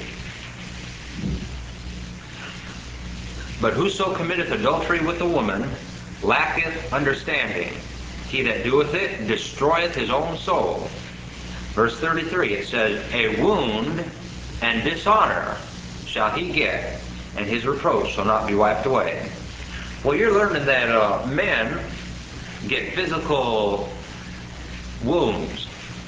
S1: But whoso committeth adultery with a woman lacketh understanding. He that doeth it destroyeth his own soul. Verse 33, it says, a wound and dishonor shall he get, and his reproach shall not be wiped away. Well, you're learning that men get physical wounds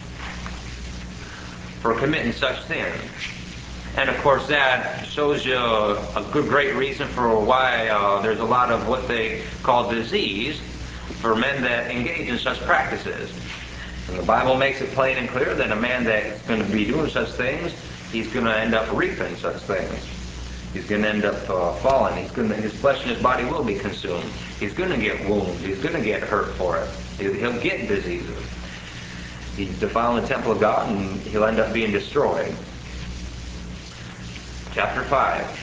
S1: for committing such sins. And of course that shows you a great reason for why there's a lot of what they call disease for men that engage in such practices. And the Bible makes it plain and clear that a man that's going to be doing such things, he's going to end up reaping such things. He's going to end up falling. His flesh and his body will be consumed. He's going to get wounds. He's going to get hurt for it. He'll get diseases. He's defiling the temple of God, and he'll end up being destroyed. Chapter 5.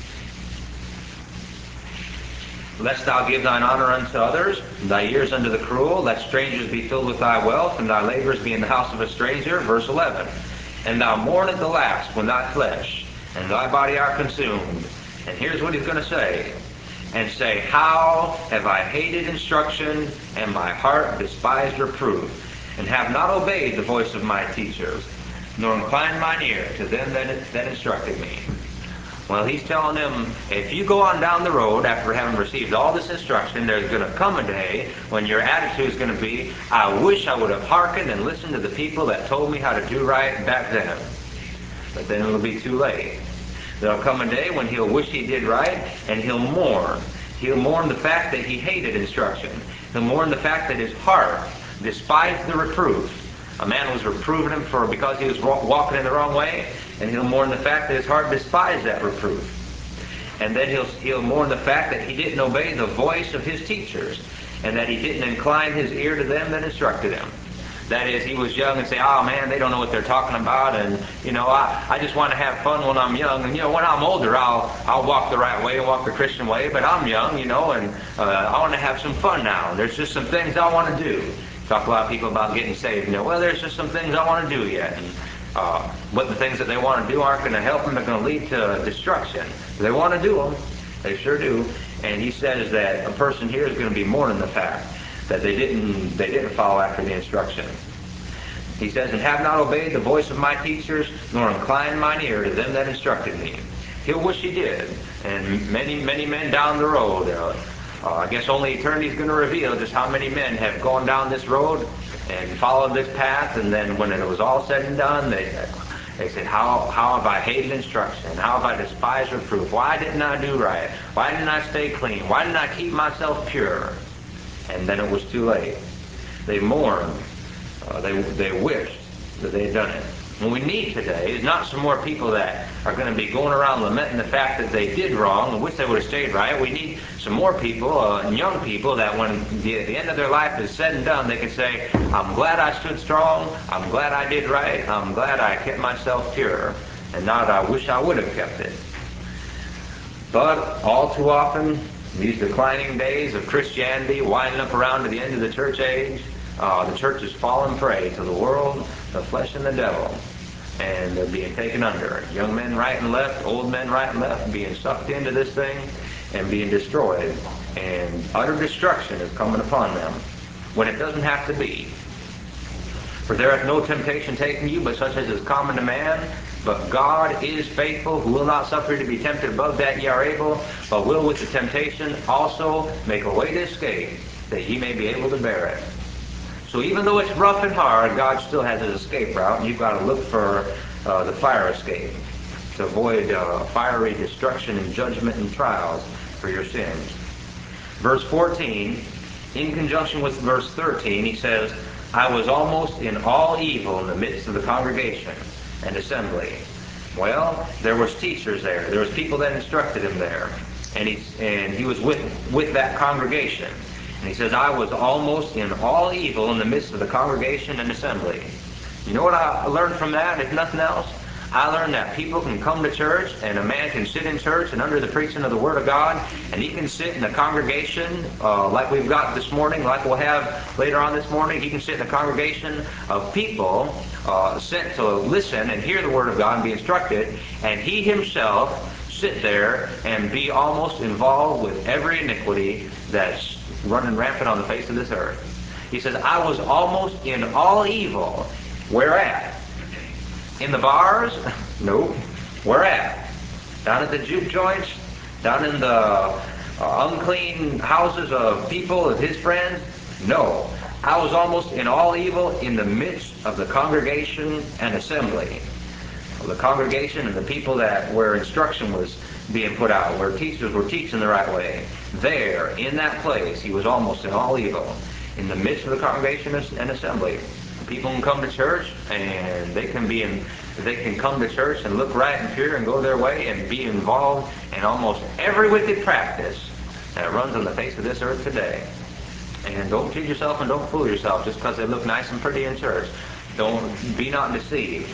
S1: Lest thou give thine honor unto others, thy years unto the cruel, let strangers be filled with thy wealth, and thy labors be in the house of a stranger. Verse 11. And thou mourn at the last when thy flesh and thy body are consumed. And here's what he's going to say. And say, how have I hated instruction, and my heart despised reproof, and have not obeyed the voice of my teachers, nor inclined mine ear to them that instructed me. Well, he's telling them, if you go on down the road after having received all this instruction, there's going to come a day when your attitude is going to be, I wish I would have hearkened and listened to the people that told me how to do right back then. But then it'll be too late. There'll come a day when he'll wish he did right, and he'll mourn. He'll mourn the fact that he hated instruction. He'll mourn the fact that his heart despised the reproof. A man was reproving him because he was walking in the wrong way, and he'll mourn the fact that his heart despised that reproof. And then he'll mourn the fact that he didn't obey the voice of his teachers, and that he didn't incline his ear to them that instructed him. That is, he was young and say, oh man, they don't know what they're talking about, and I just want to have fun when I'm young, and when I'm older I'll walk the right way and walk the Christian way, but I'm young, and I want to have some fun now. There's just some things I want to do. Talk a lot of people about getting saved. Well, there's just some things I want to do yet. And, but the things that they want to do aren't going to help them. They're going to lead to destruction. They want to do them. They sure do. And he says that a person here is going to be mourning the fact that they didn't follow after the instruction. He says, and have not obeyed the voice of my teachers, nor inclined mine ear to them that instructed me. He'll wish he did. And many, many men down the road, I guess only eternity is going to reveal just how many men have gone down this road and followed this path, and then when it was all said and done, they said, how have I hated instruction? How have I despised reproof? Why didn't I do right? Why didn't I stay clean? Why didn't I keep myself pure? And then it was too late. They mourned. They wished that they had done it. What we need today is not some more people that are going to be going around lamenting the fact that they did wrong and wish they would have stayed right. We need some more people, young people, that when the end of their life is said and done, they can say, I'm glad I stood strong, I'm glad I did right, I'm glad I kept myself pure, and not I wish I would have kept it. But all too often, these declining days of Christianity, winding up around to the end of the church age, the church has fallen prey to the world, the flesh, and the devil, and they're being taken under. Young men right and left, old men right and left, being sucked into this thing and being destroyed. And utter destruction is coming upon them when it doesn't have to be. For there hath no temptation taken you but such as is common to man, But God is faithful, who will not suffer you to be tempted above that ye are able, but will with the temptation also make a way to escape, that ye may be able to bear it. So even though it's rough and hard, God still has his escape route, and you've got to look for the fire escape to avoid fiery destruction and judgment and trials for your sins. Verse 14, in conjunction with verse 13, he says, I was almost in all evil in the midst of the congregation and assembly. Well, there was teachers there. There was people that instructed him there. And he was with that congregation. And he says, I was almost in all evil in the midst of the congregation and assembly. You know what I learned from that, if nothing else? I learned that people can come to church, and a man can sit in church and under the preaching of the Word of God, and he can sit in a congregation like we've got this morning, like we'll have later on this morning. He can sit in a congregation of people sent to listen and hear the Word of God and be instructed, and he himself sit there and be almost involved with every iniquity that's running rampant on the face of this earth. He says, I was almost in all evil. Where at? In the bars? Nope. Where at? Down at the juke joints? Down in the unclean houses of people, of his friends? No. I was almost in all evil in the midst of the congregation and assembly. The congregation and the people where instruction was being put out, where teachers were teaching the right way. There, in that place, he was almost in all evil. In the midst of the congregation and assembly. People can come to church, and they can come to church and look right and pure and go their way and be involved in almost every wicked practice that runs on the face of this earth today. And don't kid yourself and don't fool yourself just because they look nice and pretty in church. Be not deceived.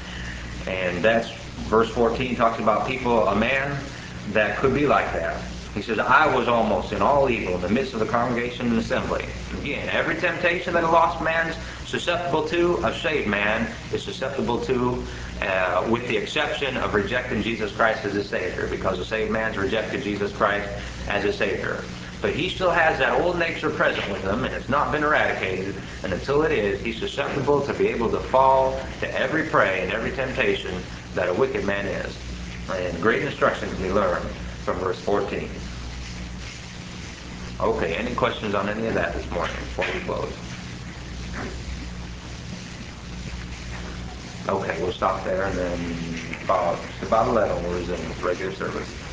S1: And that's verse 14 talks about people, a man that could be like that. He says, I was almost in all evil in the midst of the congregation and assembly. Again, every temptation that a lost man's susceptible to, a saved man is susceptible to, with the exception of rejecting Jesus Christ as his Savior, because a saved man's rejected Jesus Christ as his Savior. But he still has that old nature present with him, and it's not been eradicated. And until it is, he's susceptible to be able to fall to every prey and every temptation that a wicked man is. And great instruction can be learned from verse 14. Okay, any questions on any of that this morning before we close? Okay, we'll stop there, and then about 11 we'll resume with regular service.